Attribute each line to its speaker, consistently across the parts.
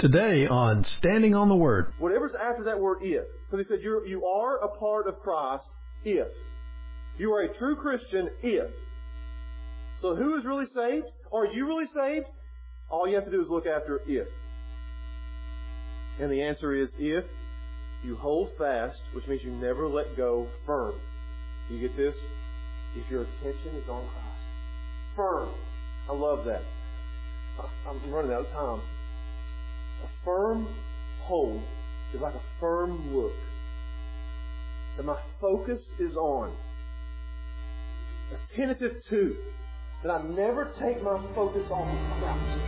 Speaker 1: Today on Standing on the Word.
Speaker 2: Whatever's after that word if. Because he said you are a part of Christ if. You are a true Christian if. So who is really saved? Are you really saved? All you have to do is look after if. And the answer is if you hold fast, which means you never let go, firm. You get this? If your attention is on Christ. Firm. I love that. I'm running out of time. A firm hold is like a firm look that my focus is on. Attentive to. That I never take my focus off of Christ.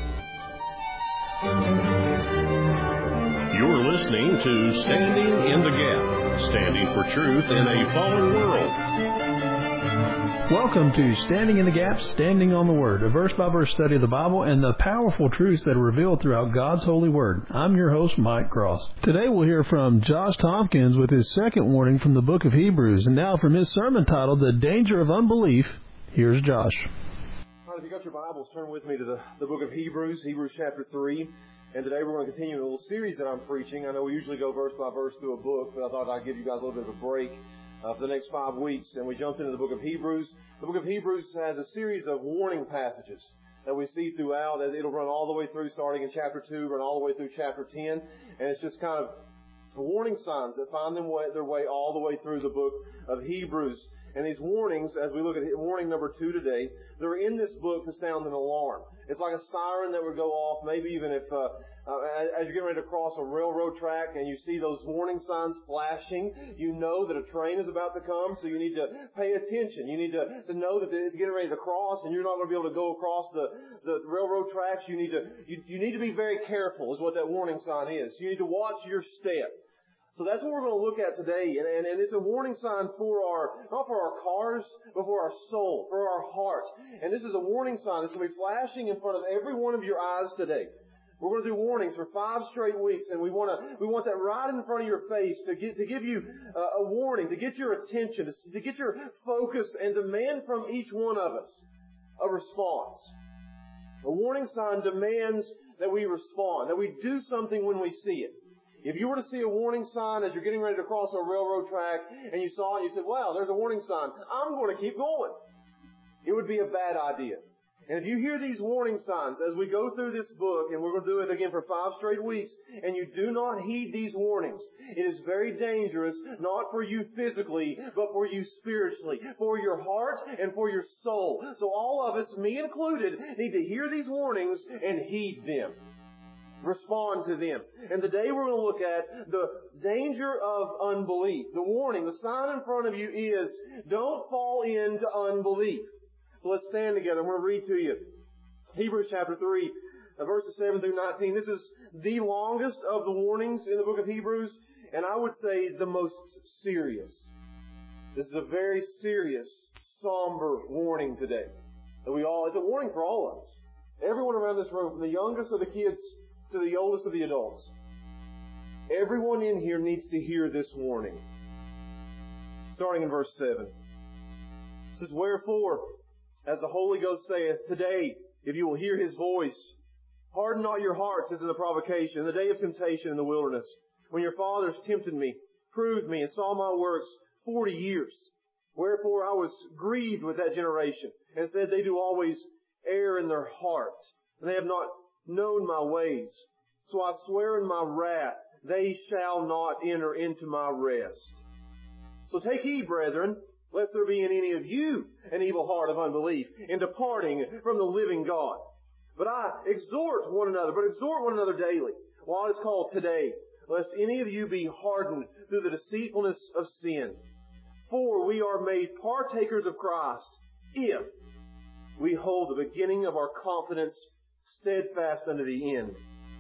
Speaker 3: You're listening to Standing in the Gap, standing for truth in a fallen world.
Speaker 1: Welcome to Standing in the Gap, Standing on the Word, a verse-by-verse study of the Bible and the powerful truths that are revealed throughout God's holy Word. I'm your host, Mike Cross. Today we'll hear from Josh Tompkins with his second warning from the book of Hebrews. And now from his sermon titled, The Danger of Unbelief, here's Josh.
Speaker 2: All right, if you got your Bibles, turn with me to the book of Hebrews, Hebrews chapter 3. And today we're going to continue a little series that I'm preaching. I know we usually go verse by verse through a book, but I thought I'd give you guys a little bit of a break for the next 5 weeks. And we jumped into the book of Hebrews. The book of Hebrews has a series of warning passages that we see throughout, as it'll run all the way through, starting in chapter 2, run all the way through chapter 10. And it's just kind of warning signs that find their way all the way through the book of Hebrews. And these warnings, as we look at warning number 2 today, they're in this book to sound an alarm. It's like a siren that would go off, maybe even if, as you're getting ready to cross a railroad track and you see those warning signs flashing, you know that a train is about to come, so you need to pay attention. You need to know that it's getting ready to cross and you're not going to be able to go across the railroad tracks. You need to be very careful is what that warning sign is. You need to watch your step. So that's what we're going to look at today. And it's a warning sign for not for our cars, but for our soul, for our heart. And this is a warning sign that's going to be flashing in front of every one of your eyes today. We're going to do warnings for 5 straight weeks, and we want that right in front of your face to give you a warning, to get your attention, to get your focus, and demand from each one of us a response. A warning sign demands that we respond, that we do something when we see it. If you were to see a warning sign as you're getting ready to cross a railroad track and you saw it and you said, wow, there's a warning sign, I'm going to keep going, it would be a bad idea. And if you hear these warning signs as we go through this book, and we're going to do it again for 5 straight weeks, and you do not heed these warnings, it is very dangerous, not for you physically, but for you spiritually, for your heart and for your soul. So all of us, me included, need to hear these warnings and heed them. Respond to them. And today we're going to look at the danger of unbelief. The warning, the sign in front of you is, don't fall into unbelief. So let's stand together. I'm going to read to you Hebrews chapter 3, verses 7 through 19. This is the longest of the warnings in the book of Hebrews, and I would say the most serious. This is a very serious, somber warning today. It's a warning for all of us. Everyone around this room, from the youngest of the kids to the oldest of the adults. Everyone in here needs to hear this warning. Starting in verse 7. It says, wherefore, as the Holy Ghost saith, today, if you will hear His voice, harden not your hearts as in the provocation, in the day of temptation in the wilderness, when your fathers tempted me, proved me, and saw my works 40 years. Wherefore I was grieved with that generation, and said, they do always err in their heart, and they have not known my ways. So I swear in my wrath, they shall not enter into my rest. So take heed, brethren, lest there be in any of you an evil heart of unbelief in departing from the living God. But I exhort one another daily, while it is called today, lest any of you be hardened through the deceitfulness of sin. For we are made partakers of Christ, if we hold the beginning of our confidence steadfast unto the end.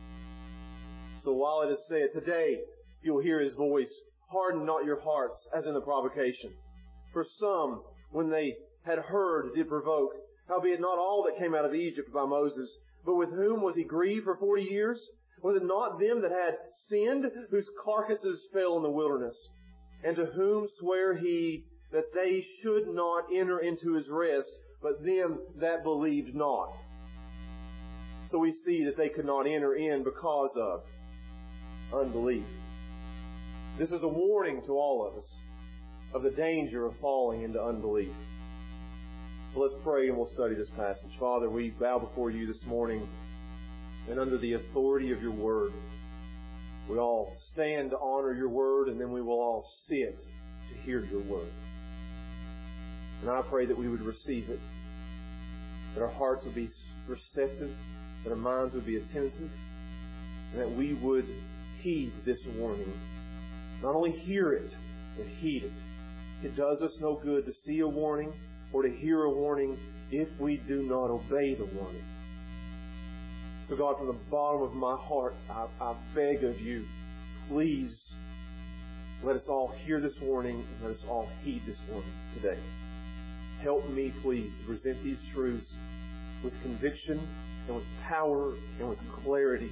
Speaker 2: So while it is said, today you will hear His voice, harden not your hearts as in the provocation. For some, when they had heard, did provoke. Howbeit not all that came out of Egypt by Moses. But with whom was he grieved for 40 years? Was it not them that had sinned, whose carcasses fell in the wilderness? And to whom sware he that they should not enter into His rest, but them that believed not? So we see that they could not enter in because of unbelief. This is a warning to all of us of the danger of falling into unbelief. So let's pray and we'll study this passage. Father, we bow before you this morning, and under the authority of your Word, we all stand to honor your Word, and then we will all sit to hear your Word. And I pray that we would receive it, that our hearts would be receptive, that our minds would be attentive, and that we would heed this warning. Not only hear it, but heed it. It does us no good to see a warning or to hear a warning if we do not obey the warning. So God, from the bottom of my heart, I beg of you, please let us all hear this warning and let us all heed this warning today. Help me, please, to present these truths with conviction and with power and with clarity.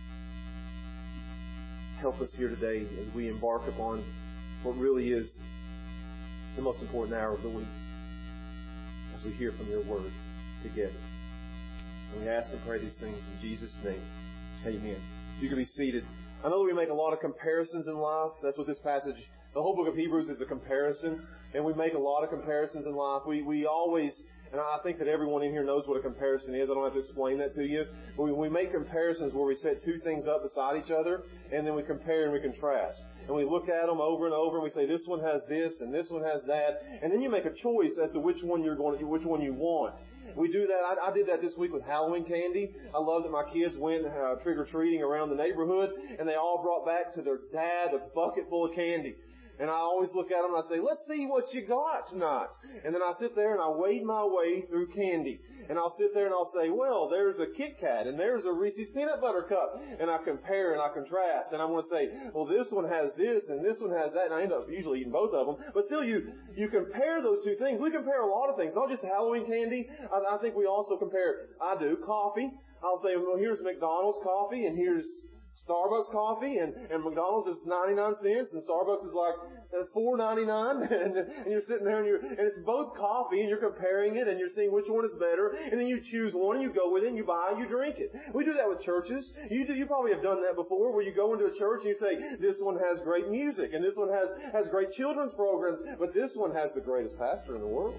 Speaker 2: Help us here today as we embark upon what really is the most important hour of the week, as we hear from your Word together. And we ask and pray these things in Jesus' name. Amen. You can be seated. I know that we make a lot of comparisons in life. That's what this passage, the whole book of Hebrews is a comparison. And we make a lot of comparisons in life. We always, and I think that everyone in here knows what a comparison is. I don't have to explain that to you. But we make comparisons where we set two things up beside each other, and then we compare and we contrast. And we look at them over and over, and we say, this one has this, and this one has that. And then you make a choice as to which one you want. We do that. I did that this week with Halloween candy. I love that my kids went trick-or-treating around the neighborhood, and they all brought back to their dad a bucket full of candy. And I always look at them and I say, let's see what you got tonight. And then I sit there and I wade my way through candy. And I'll sit there and I'll say, well, there's a Kit Kat and there's a Reese's Peanut Butter Cup. And I compare and I contrast. And I want to say, well, this one has this and this one has that. And I end up usually eating both of them. But still, you compare those two things. We compare a lot of things, not just Halloween candy. I think we also compare, coffee. I'll say, well, here's McDonald's coffee and here's Starbucks coffee, and McDonald's is 99 cents, and Starbucks is like $4.99, and you're sitting there and it's both coffee, and you're comparing it, and you're seeing which one is better, and then you choose one, and you go with it, and you buy it, you drink it. We do that with churches. You probably have done that before, where you go into a church and you say, this one has great music, and this one has great children's programs, but this one has the greatest pastor in the world,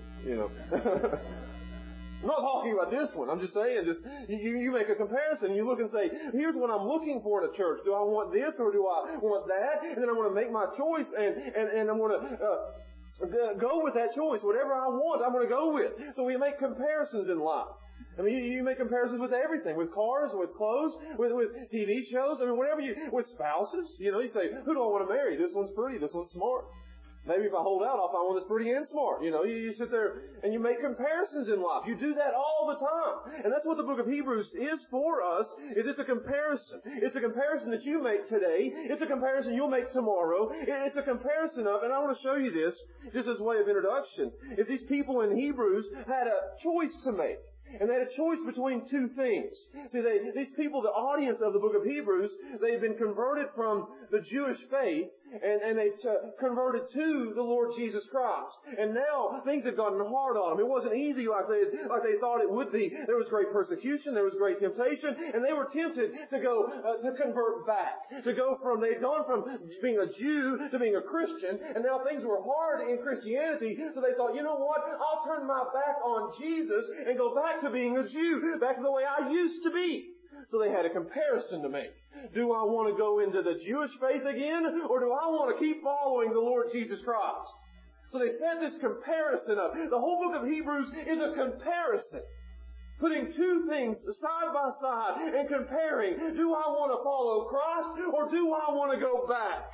Speaker 2: I'm not talking about this one. I'm just saying, you make a comparison. You look and say, here's what I'm looking for in a church. Do I want this or do I want that? And then I want to make my choice and I'm going to go with that choice. Whatever I want, I'm going to go with. So we make comparisons in life. I mean, you make comparisons with everything, with cars, with clothes, with TV shows. I mean, with spouses. You say, who do I want to marry? This one's pretty. This one's smart. Maybe if I hold out, I'll find one that's pretty and smart. You sit there and you make comparisons in life. You do that all the time. And that's what the book of Hebrews is for us, is it's a comparison. It's a comparison that you make today. It's a comparison you'll make tomorrow. It's a comparison of, and I want to show you this, just as a way of introduction, is these people in Hebrews had a choice to make. And they had a choice between two things. See, these people, the audience of the book of Hebrews, they've been converted from the Jewish faith, and they've converted to the Lord Jesus Christ. And now things have gotten hard on them. It wasn't easy like they thought it would be. There was great persecution, there was great temptation, and they were tempted to go to convert back. They'd gone from being a Jew to being a Christian, and now things were hard in Christianity. So they thought, you know what? I'll turn my back on Jesus and go back to being a Jew, back to the way I used to be. So they had a comparison to make. Do I want to go into the Jewish faith again, or do I want to keep following the Lord Jesus Christ? So they set this comparison up. The whole book of Hebrews is a comparison. Putting two things side by side and comparing. Do I want to follow Christ, or do I want to go back?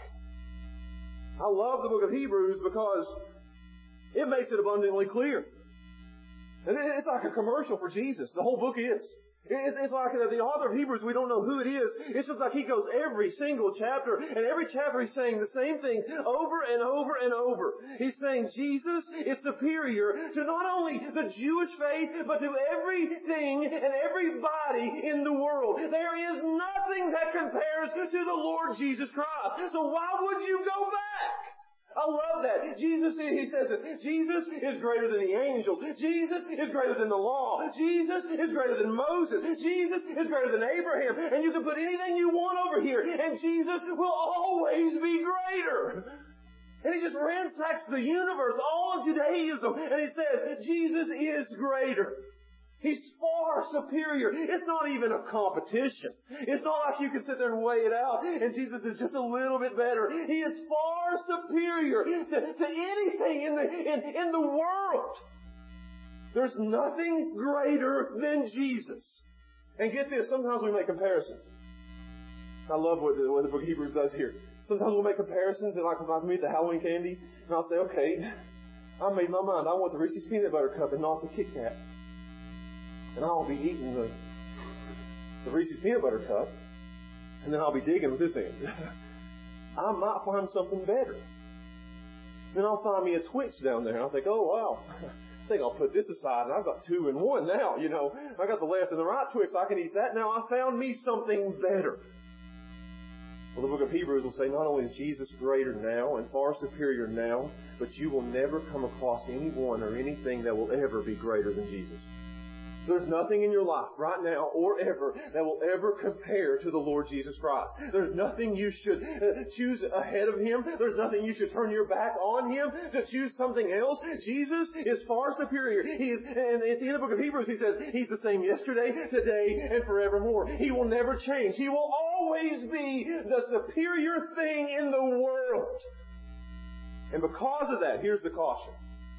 Speaker 2: I love the book of Hebrews because it makes it abundantly clear. It's like a commercial for Jesus. The whole book is. It's like the author of Hebrews, we don't know who it is. It's just like he goes every single chapter, and every chapter he's saying the same thing over and over and over. He's saying Jesus is superior to not only the Jewish faith, but to everything and everybody in the world. There is nothing that compares to the Lord Jesus Christ. So why would you go back? I love that. Jesus, he says this, Jesus is greater than the angels. Jesus is greater than the law. Jesus is greater than Moses. Jesus is greater than Abraham. And you can put anything you want over here, and Jesus will always be greater. And he just ransacks the universe, all of Judaism, and he says, Jesus is greater. He's far superior. It's not even a competition. It's not like you can sit there and weigh it out and Jesus is just a little bit better. He is far superior to anything in the world. There's nothing greater than Jesus. And get this, sometimes we make comparisons. I love what the book of Hebrews does here. Sometimes we'll make comparisons, and like if I meet the Halloween candy, and I'll say, okay, I made my mind. I want the Reese's Peanut Butter Cup and not the Kit Kat. And I'll be eating the Reese's Peanut Butter Cup, and then I'll be digging with this end. I might find something better. Then I'll find me a Twix down there, and I'll think, oh, wow, I think I'll put this aside, and I've got 2 in 1 now, you know. I got the left and the right Twix, I can eat that. Now I found me something better. Well, the book of Hebrews will say not only is Jesus greater now and far superior now, but you will never come across anyone or anything that will ever be greater than Jesus. There's nothing in your life right now or ever that will ever compare to the Lord Jesus Christ. There's nothing you should choose ahead of Him. There's nothing you should turn your back on Him to choose something else. Jesus is far superior. He is, and at the end of the book of Hebrews, he says He's the same yesterday, today, and forevermore. He will never change. He will always be the superior thing in the world. And because of that, here's the caution.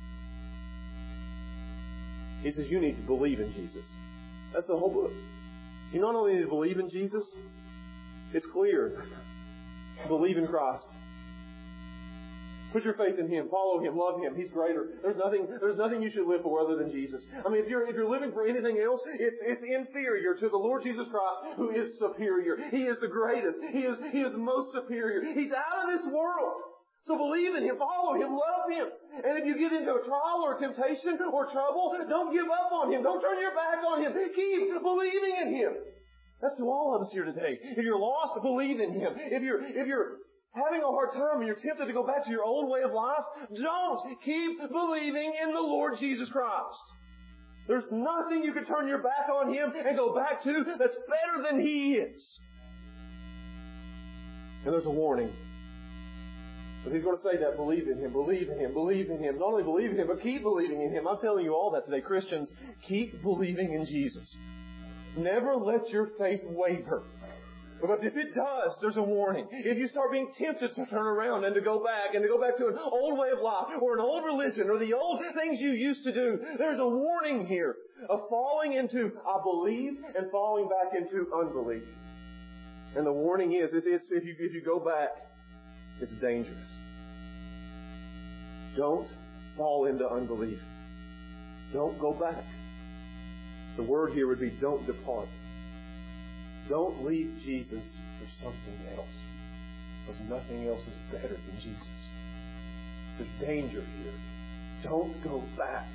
Speaker 2: He says you need to believe in Jesus. That's the whole book. You not only need to believe in Jesus, it's clear. Believe in Christ. Put your faith in Him. Follow Him. Love Him. He's greater. There's nothing you should live for other than Jesus. I mean, if you're living for anything else, it's inferior to the Lord Jesus Christ, who is superior. He is the greatest. He is most superior. He's out of this world. So believe in Him, follow Him, love Him. And if you get into a trial or a temptation or trouble, don't give up on Him. Don't turn your back on Him. Keep believing in Him. That's to all of us here today. If you're lost, believe in Him. If you're having a hard time and you're tempted to go back to your old way of life, don't. Keep believing in the Lord Jesus Christ. There's nothing you can turn your back on Him and go back to that's better than He is. And there's a warning. Because He's going to say that, believe in Him, believe in Him, believe in Him. Not only believe in Him, but keep believing in Him. I'm telling you all that today. Christians, keep believing in Jesus. Never let your faith waver. Because if it does, there's a warning. If you start being tempted to turn around and to go back to an old way of life or an old religion or the old things you used to do, there's a warning here of falling into I believe and falling back into unbelief. And the warning is, if you go back, it's dangerous. Don't fall into unbelief. Don't go back. The word here would be don't depart. Don't leave Jesus for something else. Because nothing else is better than Jesus. There's danger here. Don't go back.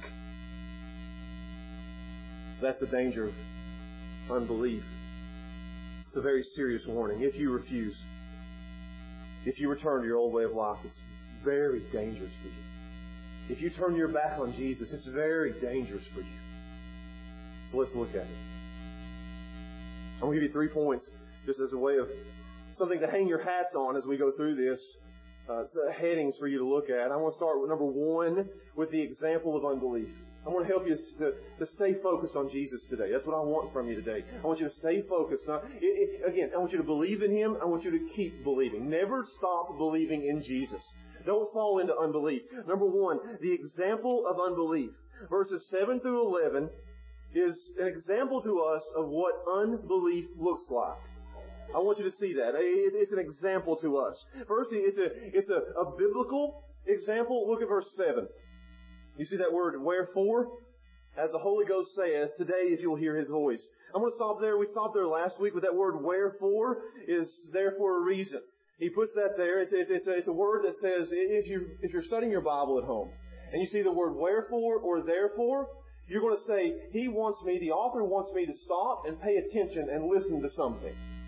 Speaker 2: So that's the danger of unbelief. It's a very serious warning. If you refuse, if you return to your old way of life, it's very dangerous for you. If you turn your back on Jesus, it's very dangerous for you. So let's look at it. I'm going to give you 3 points just as a way of something to hang your hats on as we go through this. Headings for you to look at. I want to start with number 1 with the example of unbelief. I want to help you to stay focused on Jesus today. That's what I want from you today. I want you to stay focused. Now, again, I want you to believe in Him. I want you to keep believing. Never stop believing in Jesus. Don't fall into unbelief. Number 1, the example of unbelief. Verses 7 through 11 is an example to us of what unbelief looks like. I want you to see that. It's an example to us. First, it's a biblical example. Look at verse 7. You see that word, wherefore? As the Holy Ghost saith, today if you'll hear His voice. I'm going to stop there. We stopped there last week with that word, wherefore, is there for a reason. He puts that there. It's a word that says, if you're studying your Bible at home, and you see the word wherefore or therefore, you're going to say, the author wants me to stop and pay attention and listen to something.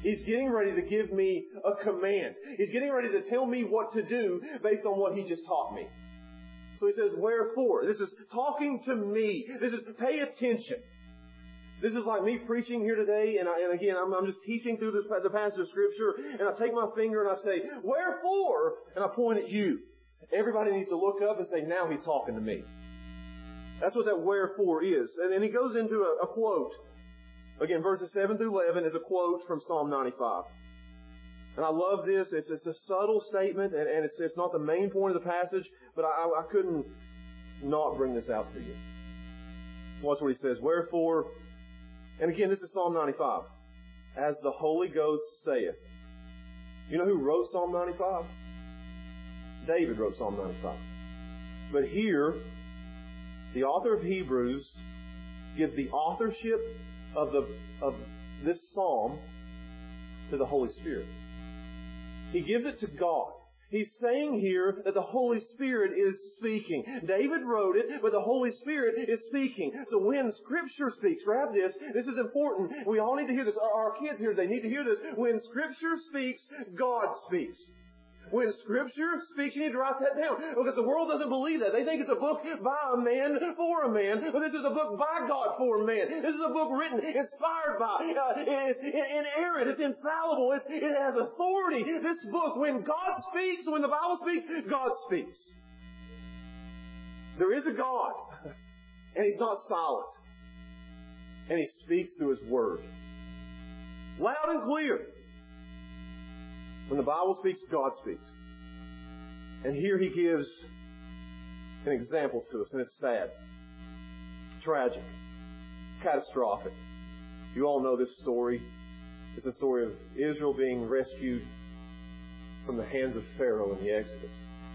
Speaker 2: He's getting ready to give me a command. He's getting ready to tell me what to do based on what He just taught me. So He says, wherefore? This is talking to me. This is pay attention. This is like me preaching here today, and again, I'm just teaching through the passage of Scripture, and I take my finger and I say, wherefore? And I point at you. Everybody needs to look up and say, now He's talking to me. That's what that wherefore is. And He goes into a quote. Again, verses 7 through 11 is a quote from Psalm 95. And I love this. It's a subtle statement, and it's not the main point of the passage, but I couldn't not bring this out to you. Watch what he says. Wherefore, and again, this is Psalm 95. As the Holy Ghost saith. You know who wrote Psalm 95? David wrote Psalm 95. But here, the author of Hebrews gives the authorship of this psalm to the Holy Spirit. He gives it to God. He's saying here that the Holy Spirit is speaking. David wrote it, but the Holy Spirit is speaking. So when Scripture speaks, grab this. This is important. We all need to hear this. Our kids here, they need to hear this. When Scripture speaks, God speaks. When Scripture speaks, you need to write that down. Because the world doesn't believe that. They think it's a book by a man for a man. But this is a book by God for a man. This is a book written, inspired by. It's inerrant. It's infallible. It has authority. This book, when God speaks, when the Bible speaks, God speaks. There is a God. And He's not silent. And He speaks through His Word. Loud and clear. When the Bible speaks, God speaks. And here He gives an example to us, and it's sad. Tragic. Catastrophic. You all know this story. It's a story of Israel being rescued from the hands of Pharaoh in the Exodus.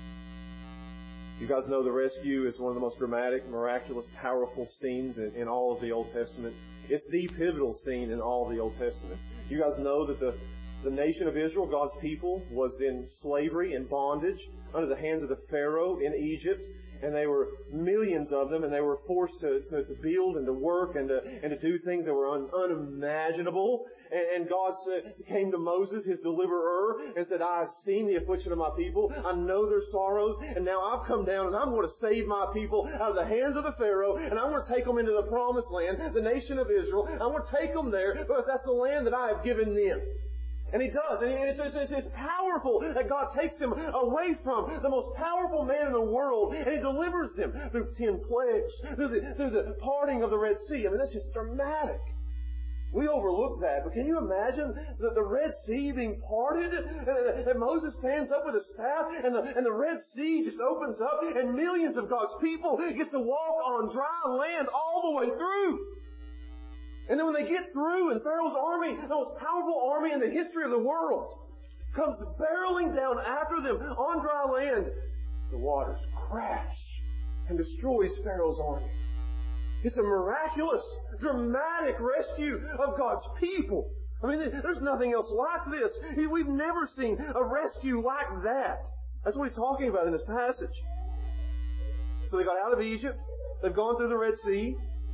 Speaker 2: You guys know the rescue is one of the most dramatic, miraculous, powerful scenes in all of the Old Testament. It's the pivotal scene in all of the Old Testament. You guys know that the nation of Israel, God's people, was in slavery and bondage under the hands of the Pharaoh in Egypt. And they were millions of them, and they were forced to build and to work and to do things that were unimaginable. And God came to Moses, His deliverer, and said, I have seen the affliction of my people. I know their sorrows. And now I've come down, and I'm going to save my people out of the hands of the Pharaoh. And I'm going to take them into the promised land, the nation of Israel. I'm going to take them there because that's the land that I have given them. And He does. And it's powerful that God takes them away from the most powerful man in the world, and He delivers them through 10 plagues, through the parting of the Red Sea. I mean, that's just dramatic. We overlook that, but can you imagine the Red Sea being parted? And Moses stands up with a staff, and the Red Sea just opens up, and millions of God's people get to walk on dry land all the way through. And then when they get through, and Pharaoh's army, the most powerful army in the history of the world, comes barreling down after them on dry land, the waters crash and destroys Pharaoh's army. It's a miraculous, dramatic rescue of God's people. I mean, there's nothing else like this. We've never seen a rescue like that. That's what He's talking about in this passage. So they got out of Egypt. They've gone through the Red Sea.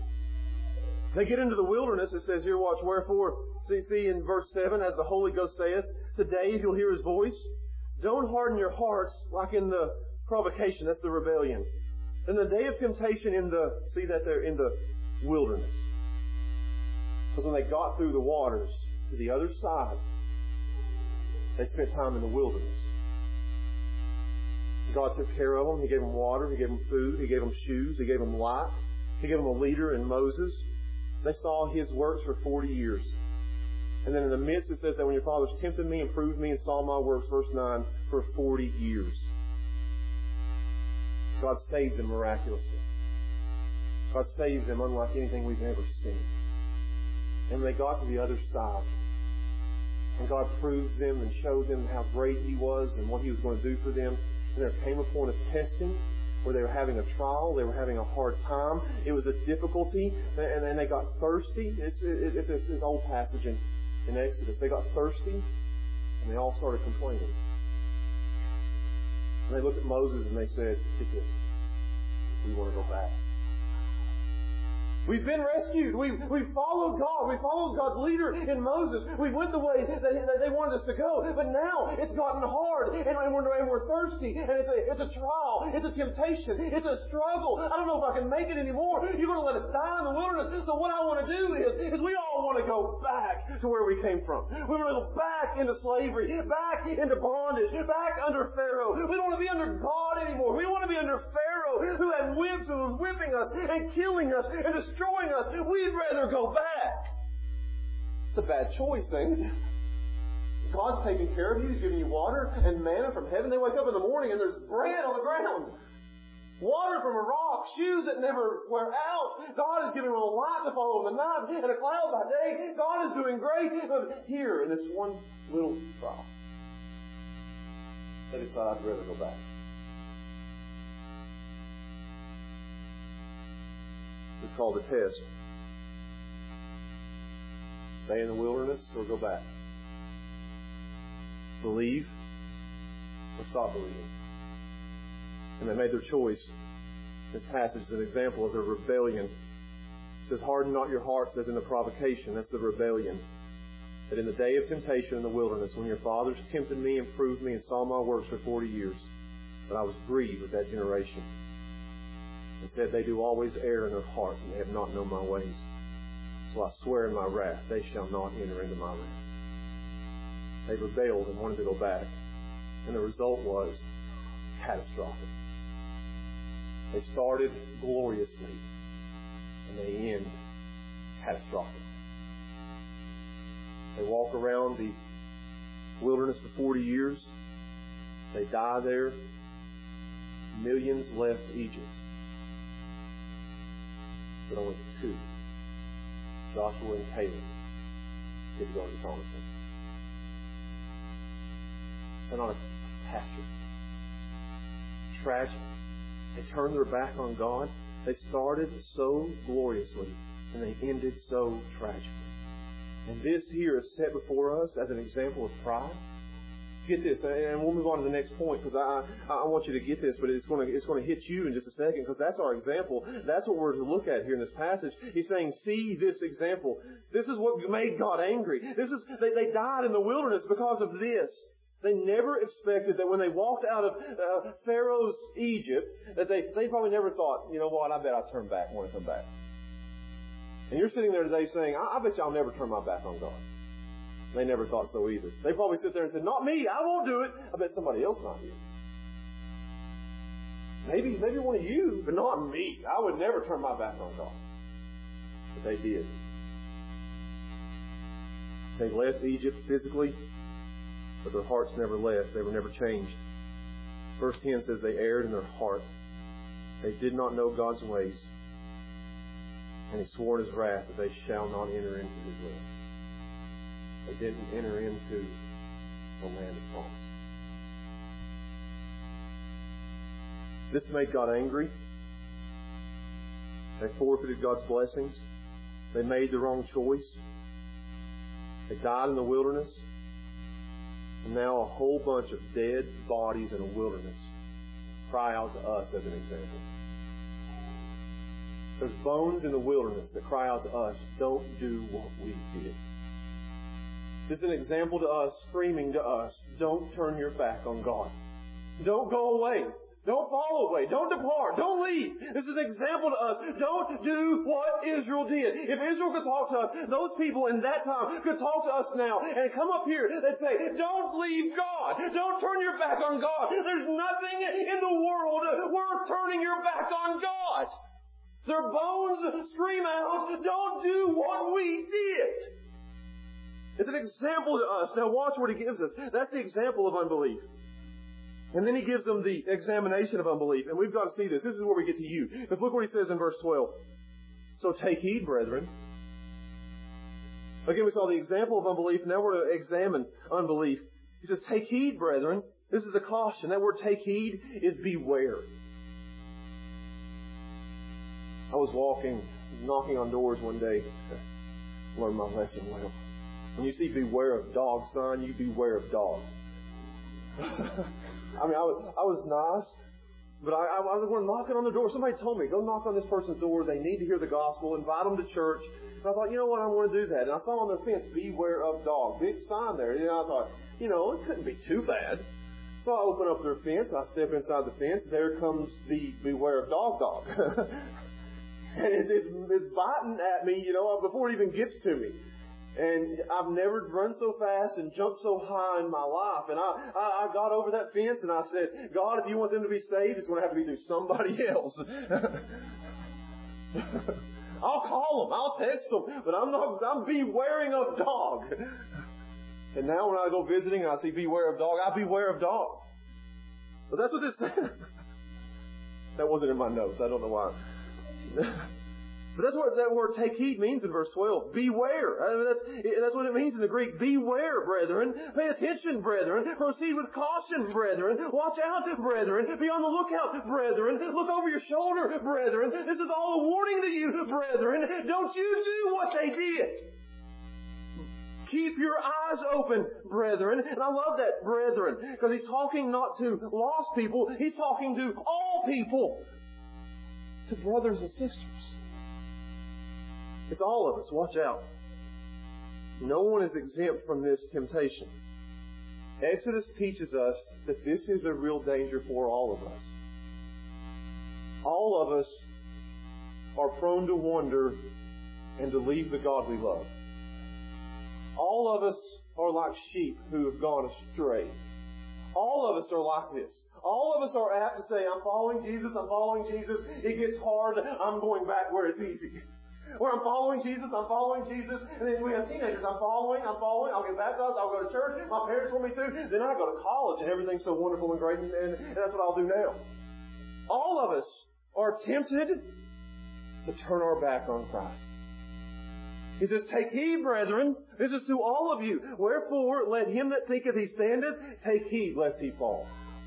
Speaker 2: They get into the wilderness. It says here, watch, wherefore, see in verse 7, as the Holy Ghost saith, today if you'll hear His voice, don't harden your hearts like in the provocation, that's the rebellion. In the day of temptation in the wilderness. Because when they got through the waters to the other side, they spent time in the wilderness. God took care of them. He gave them water. He gave them food. He gave them shoes. He gave them light. He gave them a leader in Moses. They saw His works for 40 years. And then in the midst it says that when your fathers tempted me and proved me and saw my works, verse 9, for 40 years. God saved them miraculously. God saved them unlike anything we've ever seen. And they got to the other side. And God proved them and showed them how great He was and what He was going to do for them. And there came a point of testing where they were having a trial, they were having a hard time, it was a difficulty, and then they got thirsty. It's an old passage in Exodus. They got thirsty, and they all started complaining. And they looked at Moses and they said, get this, we want to go back. We've been rescued. We followed God. We followed God's leader in Moses. We went the way that they wanted us to go. But now it's gotten hard, and we're thirsty, and it's a trial. It's a temptation. It's a struggle. I don't know if I can make it anymore. You're going to let us die in the wilderness. So what I want to do is we all want to go back to where we came from. We want to go back into slavery, back into bondage, back under Pharaoh. We don't want to be under God anymore. We want to be under Pharaoh, who had whips and was whipping us and killing us and destroying us. We'd rather go back. It's a bad choice, ain't it? God's taking care of you. He's giving you water and manna from heaven. They wake up in the morning and there's bread on the ground. Water from a rock, shoes that never wear out. God is giving them a light to follow in the night and a cloud by day. God is doing great. But here in this one little trial, they decide I'd rather go back. It's called a test. Stay in the wilderness or go back. Believe or stop believing. And they made their choice. This passage is an example of their rebellion. It says, harden not your hearts as in the provocation. That's the rebellion. That in the day of temptation in the wilderness, when your fathers tempted me and proved me and saw my works for 40 years, that I was grieved with that generation. And said, they do always err in their heart, and they have not known my ways. So I swear in my wrath, they shall not enter into my rest. They rebelled and wanted to go back. And the result was catastrophic. They started gloriously, and they end catastrophic. They walk around the wilderness for 40 years. They die there. Millions left Egypt. But only 2, Joshua and Caleb, get to go to the promised land. Is that not a catastrophe? Tragic. They turned their back on God. They started so gloriously, and they ended so tragically. And this here is set before us as an example of pride. Get this, and we'll move on to the next point, because I want you to get this, but it's going to hit you in just a second, because that's our example. That's what we're to look at here in this passage. He's saying, see this example. This is what made God angry. They died in the wilderness because of this. They never expected that when they walked out of Pharaoh's Egypt, that they probably never thought, you know what, I bet I'll turn back when I come back. And you're sitting there today saying, I bet you I'll never turn my back on God. They never thought so either. They probably sit there and said, not me, I won't do it. I bet somebody else might do it. Maybe one of you, but not me. I would never turn my back on God. But they did. They left Egypt physically, but their hearts never left. They were never changed. Verse 10 says they erred in their heart. They did not know God's ways. And He swore in His wrath that they shall not enter into His rest. They didn't enter into the land of promise. This made God angry. They forfeited God's blessings. They made the wrong choice. They died in the wilderness. And now a whole bunch of dead bodies in a wilderness cry out to us as an example. There's bones in the wilderness that cry out to us, don't do what we did. This is an example to us, screaming to us, don't turn your back on God. Don't go away. Don't fall away. Don't depart. Don't leave. This is an example to us. Don't do what Israel did. If Israel could talk to us, those people in that time could talk to us now and come up here and say, don't leave God. Don't turn your back on God. There's nothing in the world worth turning your back on God. Their bones scream out, don't do what we did. It's an example to us. Now watch what He gives us. That's the example of unbelief. And then He gives them the examination of unbelief. And we've got to see this. This is where we get to you. Because look what He says in verse 12. So take heed, brethren. Again, we saw the example of unbelief. Now we're to examine unbelief. He says, take heed, brethren. This is the caution. That word take heed is beware. I was knocking on doors one day. Learned my lesson well. When you see beware of dog sign, you beware of dog. I mean, I was nice, But I was going knocking on the door. Somebody told me, go knock on this person's door. They need to hear the gospel. Invite them to church. And I thought, you know what? I want to do that. And I saw on the fence, beware of dog. Big sign there. And I thought, it couldn't be too bad. So I open up their fence. I step inside the fence. There comes the beware of dog. And it's biting at me, before it even gets to me. And I've never run so fast and jumped so high in my life. And I got over that fence and I said, God, if you want them to be saved, it's going to have to be through somebody else. I'll call them. I'll text them. But I'm bewaring of dog. And now when I go visiting and I see beware of dog, I beware of dog. But that's what this says. That wasn't in my notes. I don't know why. But that's what that word take heed means in verse 12. Beware. That's what it means in the Greek. Beware, brethren. Pay attention, brethren. Proceed with caution, brethren. Watch out, brethren. Be on the lookout, brethren. Look over your shoulder, brethren. This is all a warning to you, brethren. Don't you do what they did. Keep your eyes open, brethren. And I love that, brethren, because he's talking not to lost people. He's talking to all people. To brothers and sisters. It's all of us. Watch out. No one is exempt from this temptation. Exodus teaches us that this is a real danger for all of us. All of us are prone to wander and to leave the God we love. All of us are like sheep who have gone astray. All of us are like this. All of us are apt to say, I'm following Jesus, I'm following Jesus. It gets hard, I'm going back where it's easy. Where I'm following Jesus, and then we have teenagers, I'm following, I'll get baptized, I'll go to church, my parents want me to, then I go to college and everything's so wonderful and great, and that's what I'll do now. All of us are tempted to turn our back on Christ. He says, take heed, brethren. This is to all of you. Wherefore, let him that thinketh he standeth, take heed lest he fall.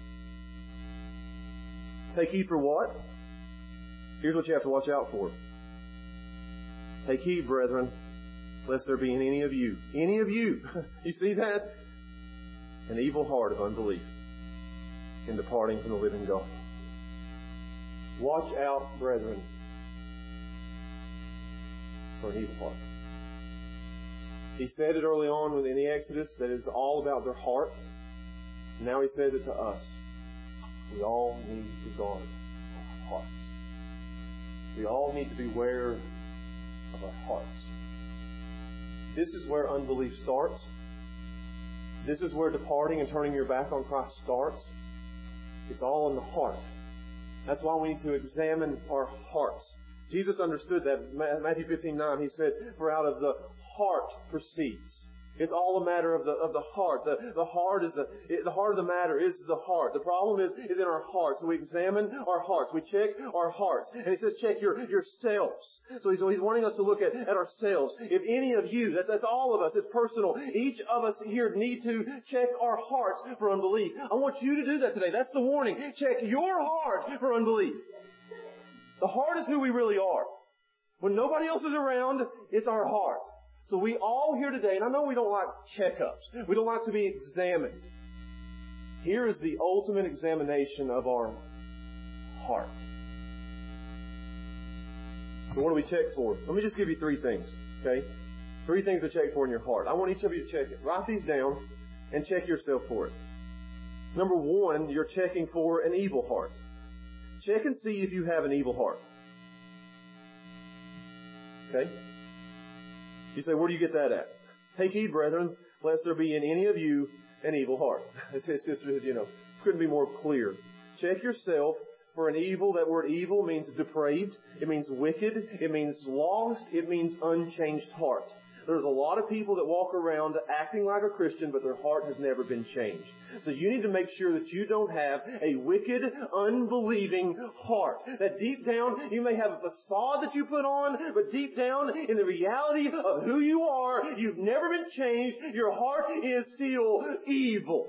Speaker 2: Take heed for what? Here's what you have to watch out for. Take heed, brethren, lest there be in any of you, you see that? An evil heart of unbelief in departing from the living God. Watch out, brethren, for an evil heart. He said it early on in the Exodus that it's all about their heart. Now he says it to us. We all need to guard our hearts. We all need to beware of our hearts. This is where unbelief starts. This is where departing and turning your back on Christ starts. It's all in the heart. That's why we need to examine our hearts. Jesus understood that. Matthew 15:9, he said, for out of the heart proceeds. It's all a matter of the heart. The heart of the matter is the heart. The problem is in our hearts. So we examine our hearts. We check our hearts. And he says, check yourselves. So he's wanting us to look at ourselves. If any of you, that's all of us, it's personal. Each of us here need to check our hearts for unbelief. I want you to do that today. That's the warning. Check your heart for unbelief. The heart is who we really are. When nobody else is around, it's our heart. So we all here today, and I know we don't like checkups. We don't like to be examined. Here is the ultimate examination of our heart. So what do we check for? Let me just give you 3 things, okay? 3 things to check for in your heart. I want each of you to check it. Write these down and check yourself for it. Number 1, you're checking for an evil heart. Check and see if you have an evil heart. Okay? You say, where do you get that at? Take heed, brethren, lest there be in any of you an evil heart. It's just, couldn't be more clear. Check yourself for an evil. That word evil means depraved. It means wicked. It means lost. It means unchanged heart. There's a lot of people that walk around acting like a Christian, but their heart has never been changed. So you need to make sure that you don't have a wicked, unbelieving heart. That deep down, you may have a facade that you put on, but deep down, in the reality of who you are, you've never been changed. Your heart is still evil.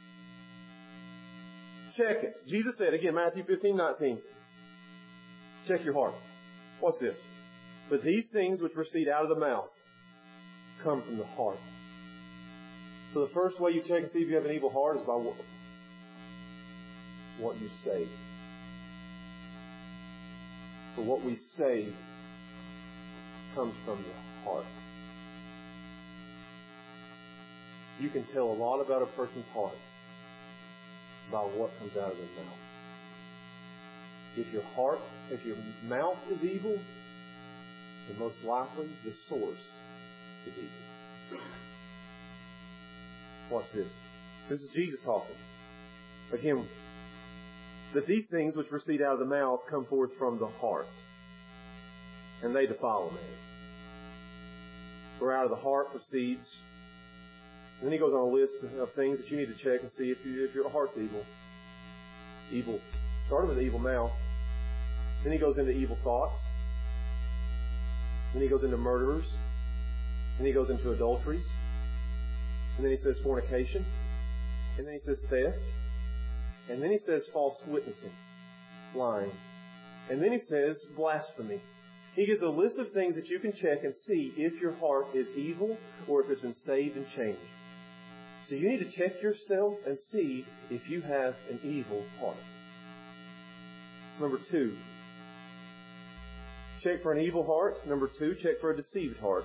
Speaker 2: Check it. Jesus said, again, Matthew 15:19. Check your heart. What's this? But these things which proceed out of the mouth come from the heart. So the first way you check and see if you have an evil heart is by what you say. for what we say comes from the heart. You can tell a lot about a person's heart by what comes out of their mouth. If your mouth is evil, then most likely the source is evil. Watch this. This is Jesus talking. Again, that these things which proceed out of the mouth come forth from the heart, and they defile a man. For out of the heart proceeds. And then he goes on a list of things that you need to check and see if your heart's evil. Evil. Starting with the evil mouth. Then he goes into evil thoughts. Then he goes into murderers. Then he goes into adulteries. And then he says fornication. And then he says theft. And then he says false witnessing. Lying. And then he says blasphemy. He gives a list of things that you can check and see if your heart is evil or if it's been saved and changed. So you need to check yourself and see if you have an evil heart. Number 2, check for an evil heart. Number 2, check for a deceived heart.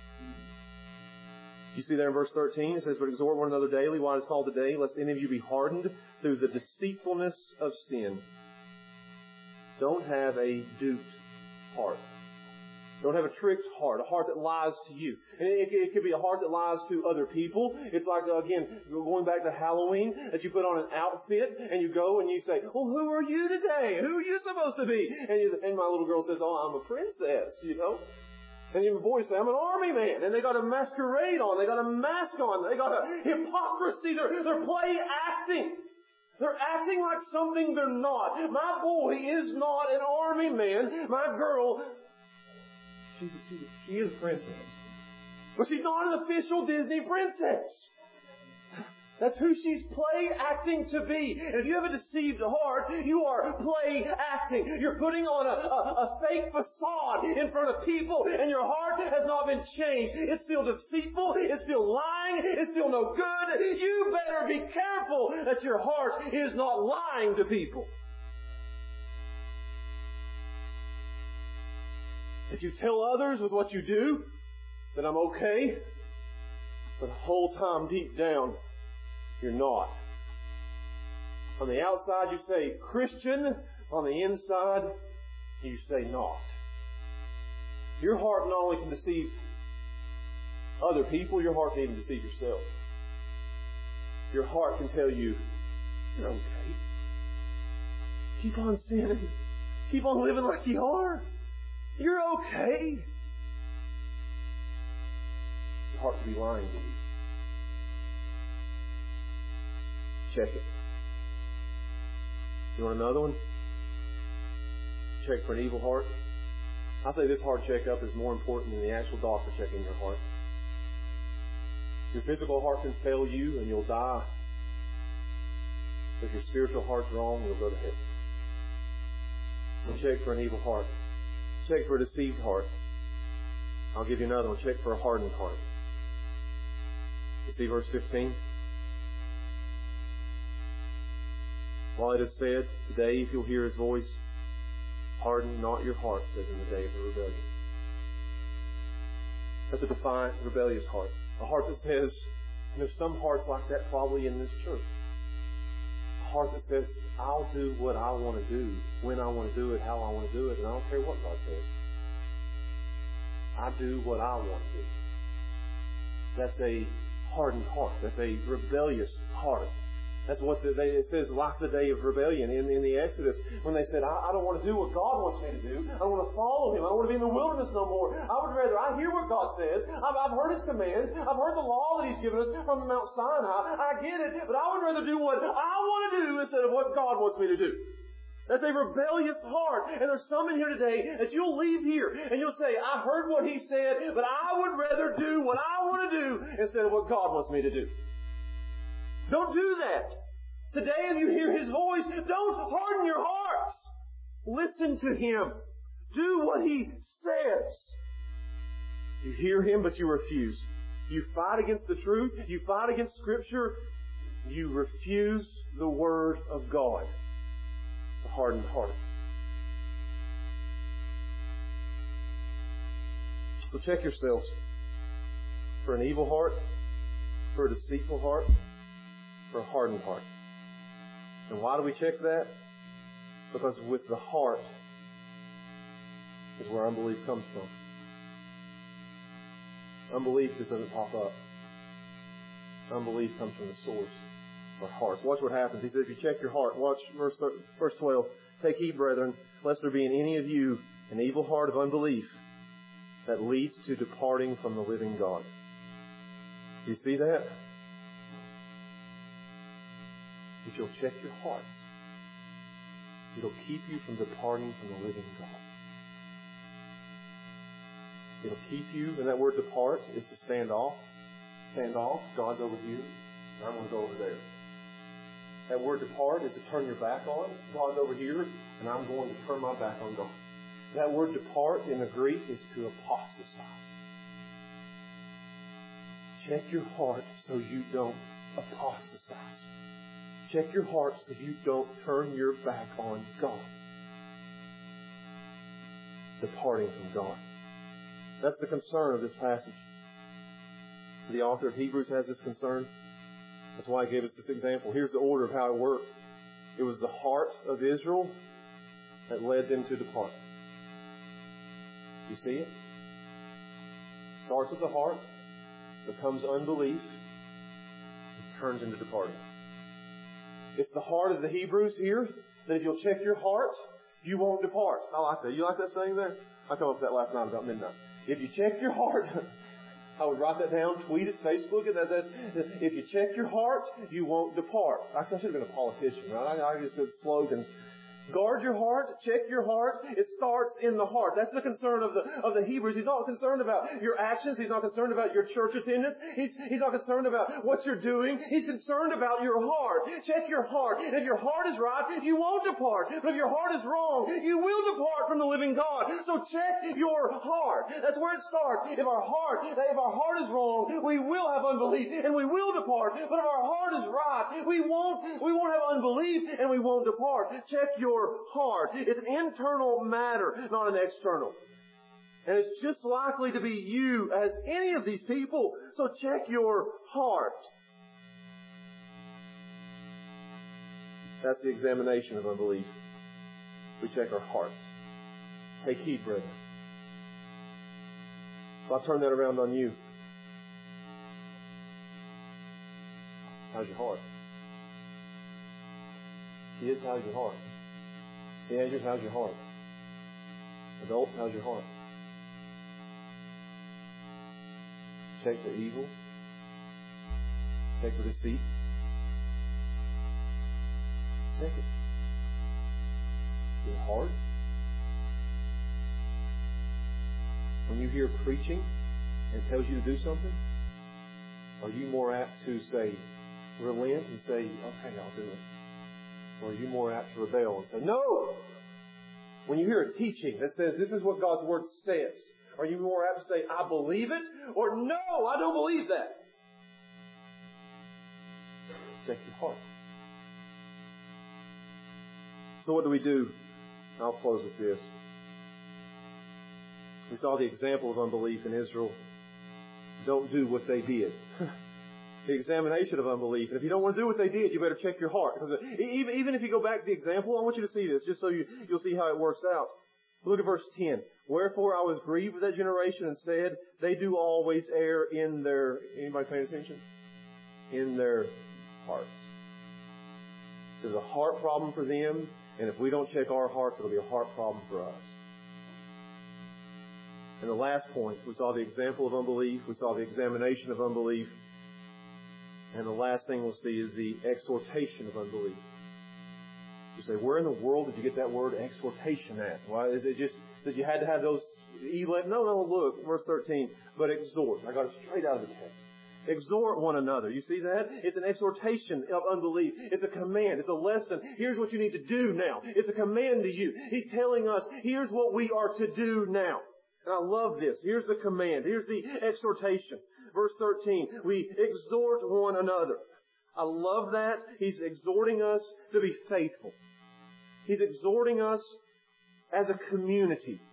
Speaker 2: You see there in verse 13, it says, "But exhort one another daily while it is called today, lest any of you be hardened through the deceitfulness of sin." Don't have a duped heart. Don't have a tricked heart, a heart that lies to you. And it could be a heart that lies to other people. It's like, again, going back to Halloween, that you put on an outfit and you go and you say, "Well, who are you today? Who are you supposed to be?" And my little girl says, "Oh, I'm a princess," you know. And your boy says, "I'm an army man." And they got a masquerade on. They got a mask on. They got a hypocrisy. They're play acting. They're acting like something they're not. My boy is not an army man. My girl, she is a princess. But she's not an official Disney princess. That's who she's play acting to be. And if you have a deceived heart, you are play acting. You're putting on a fake facade in front of people, and your heart has not been changed. It's still deceitful. It's still lying. It's still no good. You better be careful that your heart is not lying to people. If you tell others with what you do that I'm okay, but the whole time deep down, you're not. On the outside you say Christian, on the inside you say not. Your heart not only can deceive other people, your heart can even deceive yourself. Your heart can tell you, "You're okay. Keep on sinning. Keep on living like you are. You're okay." Your heart can be lying to you. Check it. You want another one? Check for an evil heart. I say this heart checkup is more important than the actual doctor checking your heart. Your physical heart can fail you and you'll die. If your spiritual heart's wrong, you'll go to hell. So check for an evil heart. Check for a deceived heart. I'll give you another one. Check for a hardened heart. You see verse 15? While it is said, "Today if you'll hear His voice, harden not your heart," says in the day of the rebellion. That's a defiant, rebellious heart. A heart that says, and there's some hearts like that probably in this church. A heart that says, "I'll do what I want to do, when I want to do it, how I want to do it, and I don't care what God says. I do what I want to do." That's a hardened heart. That's a rebellious heart. That's what it says, like the day of rebellion in the Exodus, when they said, I don't want to do what God wants me to do. I don't want to follow Him. I don't want to be in the wilderness no more. I hear what God says. I've heard His commands. I've heard the law that He's given us from Mount Sinai. I get it, but I would rather do what I want to do instead of what God wants me to do. That's a rebellious heart. And there's some in here today that you'll leave here and you'll say, "I heard what He said, but I would rather do what I want to do instead of what God wants me to do." Don't do that. Today, if you hear His voice, don't harden your hearts. Listen to Him. Do what He says. You hear Him, but you refuse. You fight against the truth. You fight against Scripture. You refuse the Word of God. It's a hardened heart. So check yourselves for an evil heart, for a deceitful heart, for a hardened heart. And why do we check that? Because with the heart is where unbelief comes from. Unbelief just doesn't pop up. Unbelief comes from the source of our hearts. Watch what happens. He said, if you check your heart, watch verse 12. Take heed, brethren, lest there be in any of you an evil heart of unbelief that leads to departing from the living God. Do you see that? If you'll check your hearts, it'll keep you from departing from the living God. It'll keep you, and that word depart is to stand off. Stand off, God's over here, and I'm going to go over there. That word depart is to turn your back on. God's over here, and I'm going to turn my back on God. That word depart in the Greek is to apostatize. Check your heart so you don't apostatize. Check your heart so you don't turn your back on God. Departing from God. That's the concern of this passage. The author of Hebrews has this concern. That's why he gave us this example. Here's the order of how it worked. It was the heart of Israel that led them to depart. You see it? It starts with the heart, becomes unbelief, and turns into departing. It's the heart of the Hebrews here that if you'll check your heart, you won't depart. I like that. You like that saying there? I come up with that last night about midnight. If you check your heart, I would write that down, tweet it, Facebook it. If you check your heart, you won't depart. I should have been a politician, right? I just did slogans. Guard your heart, check your heart. It starts in the heart. That's the concern of the Hebrews. He's not concerned about your actions. He's not concerned about your church attendance. He's not concerned about what you're doing. He's concerned about your heart. Check your heart. And if your heart is right, you won't depart. But if your heart is wrong, you will depart from the living God. So check your heart. That's where it starts. If our heart is wrong, we will have unbelief and we will depart. But if our heart is right, we won't have unbelief and we won't depart. Check your heart. It's an internal matter, not an external. And it's just likely to be you as any of these people. So check your heart. That's the examination of unbelief. We check our hearts. Take heed, brethren. So I'll turn that around on you. How's your heart? Kids, how's your heart? Teenagers, how's your heart? Adults, how's your heart? Check for evil. Check for deceit. Check it. Is it hard? When you hear preaching and it tells you to do something, are you more apt to say, relent and say, okay, I'll do it? Or are you more apt to rebel and say, no? When you hear a teaching that says, this is what God's Word says, are you more apt to say, I believe it? Or no, I don't believe that? Check your heart. So what do we do? I'll close with this. We saw the example of unbelief in Israel. Don't do what they did. The examination of unbelief. And if you don't want to do what they did, you better check your heart. Because even if you go back to the example, I want you to see this, just so you'll see how it works out. Look at verse 10. Wherefore I was grieved with that generation and said, they do always err in their, anybody paying attention? In their hearts. There's a heart problem for them, and if we don't check our hearts, it'll be a heart problem for us. And the last point, we saw the example of unbelief, we saw the examination of unbelief, and the last thing we'll see is the exhortation of unbelief. You say, where in the world did you get that word exhortation at? Why is it just that you had to have those 11? No, look, verse 13. But exhort. I got it straight out of the text. Exhort one another. You see that? It's an exhortation of unbelief. It's a command. It's a lesson. Here's what you need to do now. It's a command to you. He's telling us, here's what we are to do now. And I love this. Here's the command. Here's the exhortation. Verse 13, we exhort one another. I love that. He's exhorting us to be faithful. He's exhorting us as a community.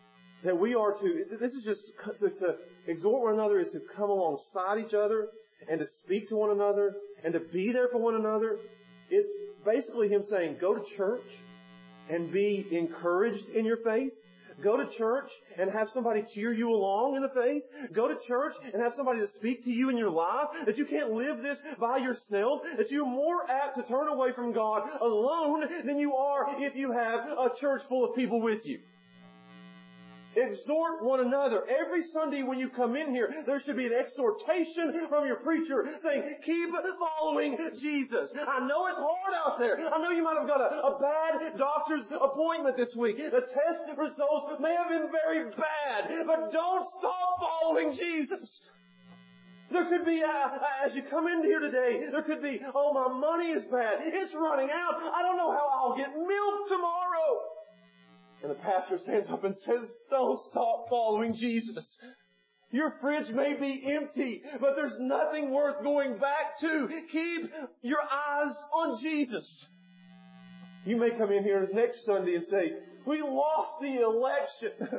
Speaker 2: That we are this is just to exhort one another is to come alongside each other and to speak to one another and to be there for one another. It's basically Him saying, go to church and be encouraged in your faith. Go to church and have somebody cheer you along in the faith. Go to church and have somebody to speak to you in your life. That you can't live this by yourself. That you're more apt to turn away from God alone than you are if you have a church full of people with you. Exhort one another. Every Sunday when you come in here, there should be an exhortation from your preacher saying, keep following Jesus. I know it's hard out there. I know you might have got a bad doctor's appointment this week. The test results may have been very bad, but don't stop following Jesus. There could be, as you come in here today, there could be, oh, my money is bad. It's running out. I don't know how I'll get milk tomorrow. And the pastor stands up and says, don't stop following Jesus. Your fridge may be empty, but there's nothing worth going back to. Keep your eyes on Jesus. You may come in here next Sunday and say, we lost the election.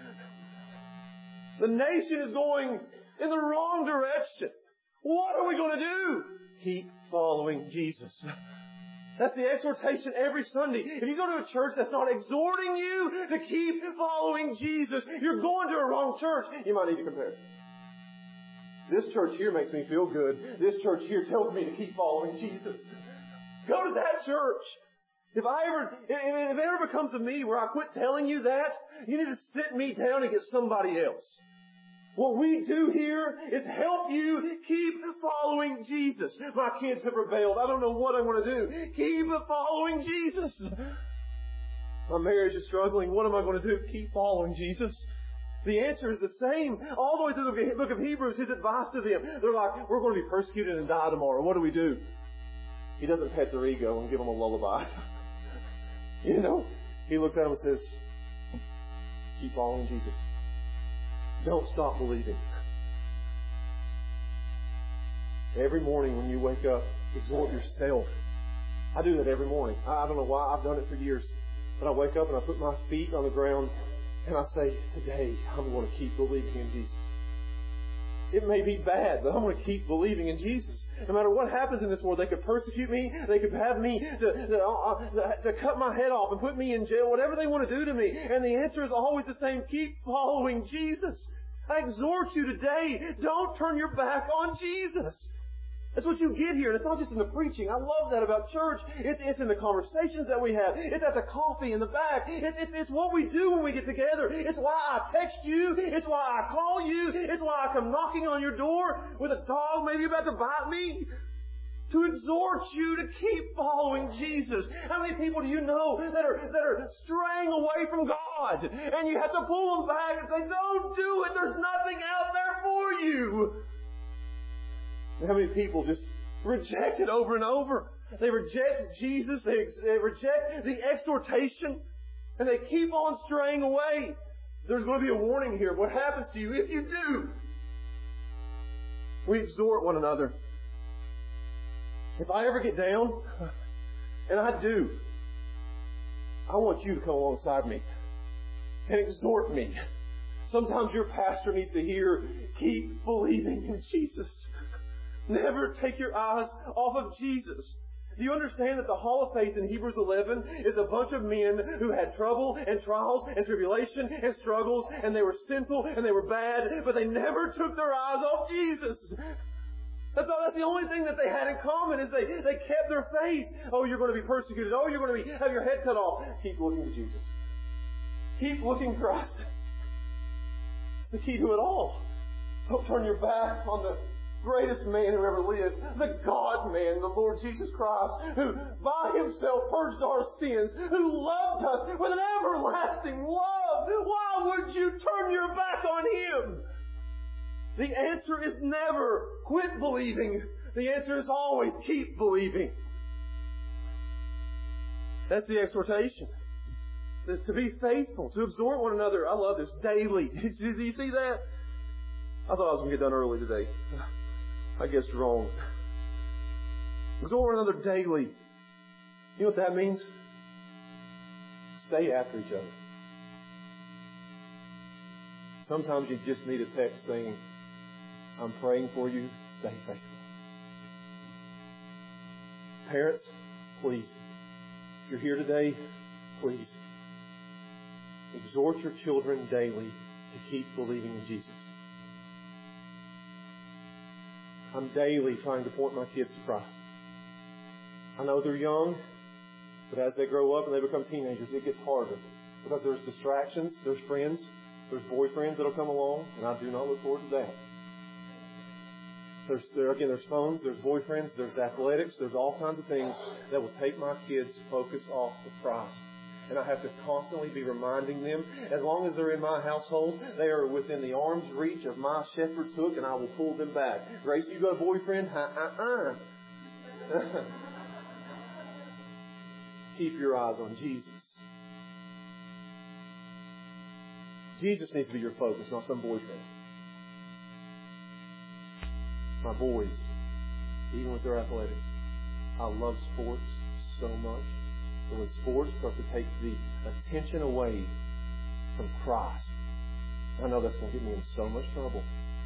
Speaker 2: The nation is going in the wrong direction. What are we going to do? Keep following Jesus. That's the exhortation every Sunday. If you go to a church that's not exhorting you to keep following Jesus, you're going to a wrong church. You might need to compare. This church here makes me feel good. This church here tells me to keep following Jesus. Go to that church. If it ever becomes a me where I quit telling you that, you need to sit me down and get somebody else. What we do here is help you keep following Jesus. My kids have rebelled. I don't know what I'm going to do. Keep following Jesus. My marriage is struggling. What am I going to do? Keep following Jesus. The answer is the same. All the way through the book of Hebrews, His advice to them. They're like, we're going to be persecuted and die tomorrow. What do? He doesn't pet their ego and give them a lullaby. You know, He looks at them and says, keep following Jesus. Don't stop believing. Every morning when you wake up, exhort yourself. I do that every morning. I don't know why. I've done it for years. But I wake up and I put my feet on the ground and I say, today I'm going to keep believing in Jesus. It may be bad, but I'm going to keep believing in Jesus. No matter what happens in this world, they could persecute me. They could have me to cut my head off and put me in jail, whatever they want to do to me. And the answer is always the same. Keep following Jesus. I exhort you today, don't turn your back on Jesus. That's what you get here. And it's not just in the preaching. I love that about church. It's in the conversations that we have. It's at the coffee in the back. It's what we do when we get together. It's why I text you. It's why I call you. It's why I come knocking on your door with a dog maybe about to bite me. To exhort you to keep following Jesus. How many people do you know that are straying away from God? And you have to pull them back and say, don't do it. There's nothing out there for you. And how many people just reject it over and over? They reject Jesus. They reject the exhortation. And they keep on straying away. There's going to be a warning here. What happens to you if you do? We exhort one another. If I ever get down, and I do, I want you to come alongside me and exhort me. Sometimes your pastor needs to hear, keep believing in Jesus. Never take your eyes off of Jesus. Do you understand that the Hall of Faith in Hebrews 11 is a bunch of men who had trouble and trials and tribulation and struggles, and they were sinful and they were bad, but they never took their eyes off Jesus. That's the only thing that they had in common is they kept their faith. Oh, you're going to be persecuted. Oh, you're going to have your head cut off. Keep looking to Jesus. Keep looking to Christ. It's the key to it all. Don't turn your back on the greatest man who ever lived, the God-man, the Lord Jesus Christ, who by Himself purged our sins, who loved us with an everlasting love. Why would you turn your back on Him? The answer is never quit believing. The answer is always keep believing. That's the exhortation. To be faithful, to exhort one another. I love this. Daily. Do you see that? I thought I was going to get done early today. I guess wrong. Exhort one another daily. You know what that means? Stay after each other. Sometimes you just need a text saying, I'm praying for you, stay faithful. Parents, please, if you're here today, please exhort your children daily to keep believing in Jesus. I'm daily trying to point my kids to Christ. I know they're young, but as they grow up and they become teenagers, it gets harder. Because there's distractions, there's friends, there's boyfriends that'll come along, and I do not look forward to that. There's phones, there's boyfriends, there's athletics, there's all kinds of things that will take my kids' focus off of Christ. And I have to constantly be reminding them, as long as they're in my household, they are within the arm's reach of my shepherd's hook, and I will pull them back. Grace, you got a boyfriend? Keep your eyes on Jesus. Jesus needs to be your focus, not some boyfriend. My boys, even with their athletics, I love sports so much. But when sports start to take the attention away from Christ, I know that's going to get me in so much trouble.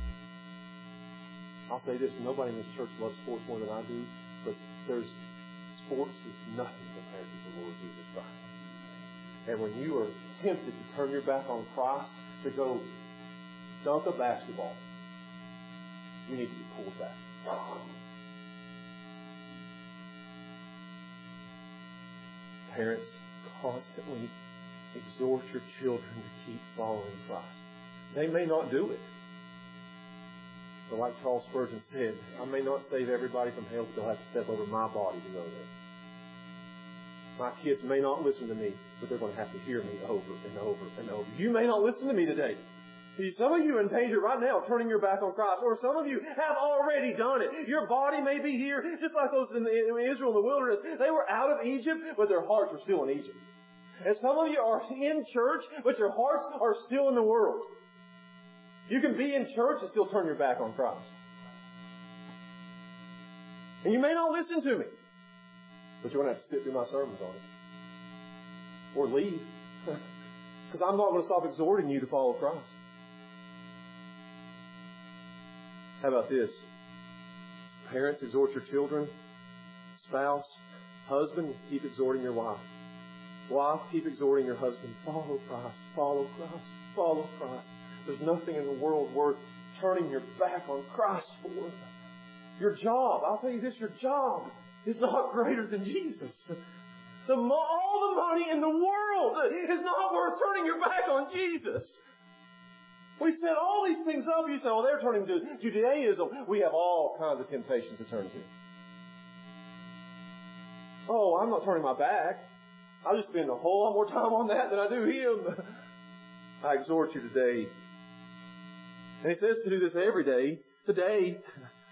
Speaker 2: I'll say this, nobody in this church loves sports more than I do, but sports is nothing compared to the Lord Jesus Christ. And when you are tempted to turn your back on Christ to go dunk a basketball, you need to be pulled back. Parents, constantly exhort your children to keep following Christ. They may not do it. But like Charles Spurgeon said, I may not save everybody from hell, but they'll have to step over my body to go there. My kids may not listen to me, but they're going to have to hear me over and over and over. You may not listen to me today. Some of you are in danger right now of turning your back on Christ, or some of you have already done it. Your body may be here, just like those in Israel in the wilderness. They were out of Egypt, but their hearts were still in Egypt. And some of you are in church, but your hearts are still in the world. You can be in church and still turn your back on Christ. And you may not listen to me, but you're going to have to sit through my sermons on it. Or leave. Because I'm not going to stop exhorting you to follow Christ. How about this? Parents, exhort your children. Spouse, husband, keep exhorting your wife. Wife, keep exhorting your husband. Follow Christ, follow Christ, follow Christ. There's nothing in the world worth turning your back on Christ for. Your job, I'll tell you this, your job is not greater than Jesus. All the money in the world is not worth turning your back on Jesus. We set all these things up. You say, well, they're turning to Judaism. We have all kinds of temptations to turn to. Oh, I'm not turning my back. I'll just spend a whole lot more time on that than I do Him. I exhort you today. And He says to do this every day, today.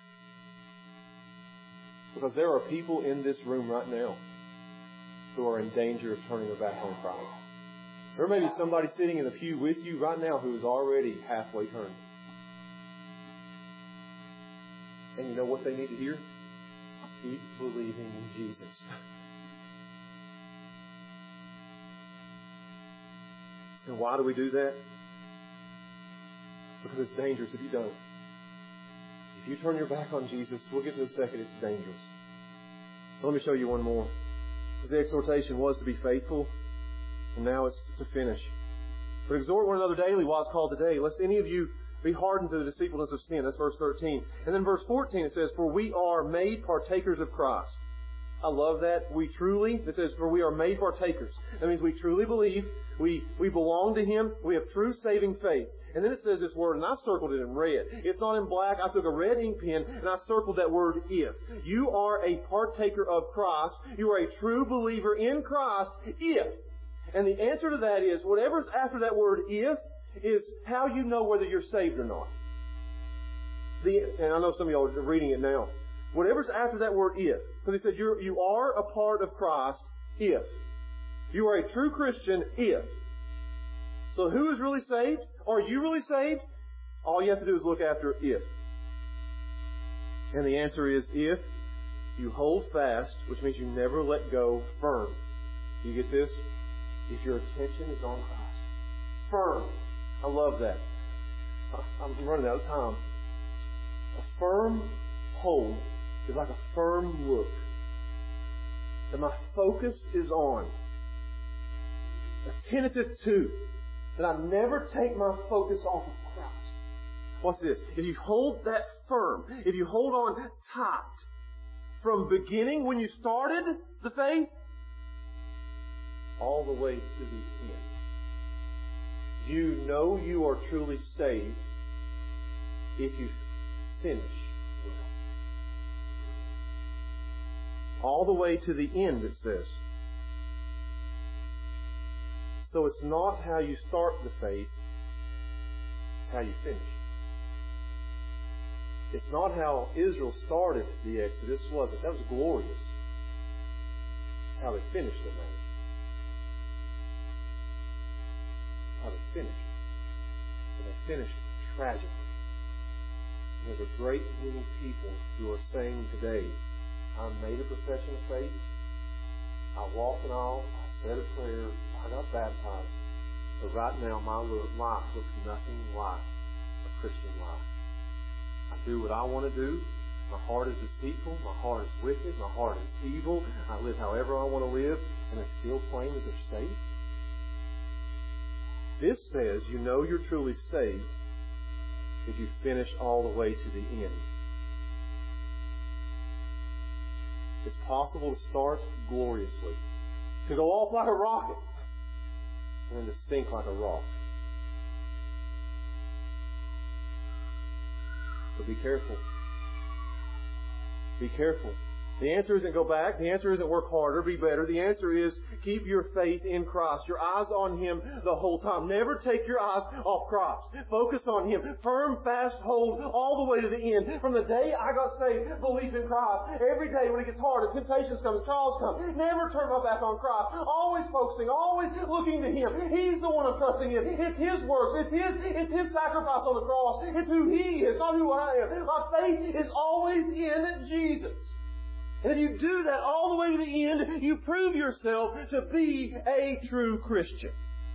Speaker 2: Because there are people in this room right now who are in danger of turning their back on Christ. There may be somebody sitting in the pew with you right now who is already halfway turned. And you know what they need to hear? Keep believing in Jesus. And why do we do that? Because it's dangerous if you don't. If you turn your back on Jesus, we'll get to a second, it's dangerous. Let me show you one more. Because the exhortation was to be faithful. And now it's to finish. But exhort one another daily while it's called today, lest any of you be hardened to the deceitfulness of sin. That's verse 13. And then verse 14 it says, for we are made partakers of Christ. I love that. It says, for we are made partakers. That means we truly believe, we belong to Him, we have true saving faith. And then it says this word, and I circled it in red. It's not in black. I took a red ink pen and I circled that word if. You are a partaker of Christ. You are a true believer in Christ if. And the answer to that is, whatever's after that word if, is how you know whether you're saved or not. And I know some of y'all are reading it now. Whatever's after that word if. Because he said you are a part of Christ if. You are a true Christian if. So who is really saved? Are you really saved? All you have to do is look after if. And the answer is if you hold fast, which means you never let go, firm. You get this? If your attention is on Christ. Firm. I love that. I'm running out of time. A firm hold is like a firm look that my focus is on. A tentative to, that I never take my focus off of Christ. What's this? If you hold that firm, if you hold on tight, from beginning when you started the faith, all the way to the end, you know you are truly saved if you finish well. All the way to the end, it says. So it's not how you start the faith, it's how you finish. It's not how Israel started the Exodus, was it? That was glorious. It's how they finished it, man. How they finished. And they finished tragically. There's a great many people who are saying today, I made a profession of faith, I walked an aisle, I said a prayer, I got baptized, but right now my life looks nothing like a Christian life. I do what I want to do. My heart is deceitful. My heart is wicked. My heart is evil. I live however I want to live, and they still claim that they're saved. This says you know you're truly saved if you finish all the way to the end. It's possible to start gloriously, to go off like a rocket, and then to sink like a rock. So be careful. Be careful. The answer isn't go back. The answer isn't work harder, be better. The answer is keep your faith in Christ. Your eyes on Him the whole time. Never take your eyes off Christ. Focus on Him. Firm, fast hold all the way to the end. From the day I got saved, belief in Christ. Every day when it gets hard, and temptations come, and trials come, never turn my back on Christ. Always focusing, always looking to Him. He's the one I'm trusting in. It's His works. It's His sacrifice on the cross. It's who He is, not who I am. My faith is always in Jesus. And if you do that all the way to the end, you prove yourself to be a true Christian.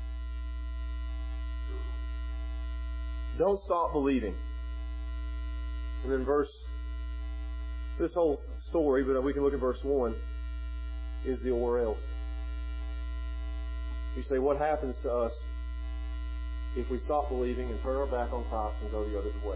Speaker 2: Don't stop believing. And then this whole story, but we can look at verse 1, is the or else. You say, what happens to us if we stop believing and turn our back on Christ and go the other way?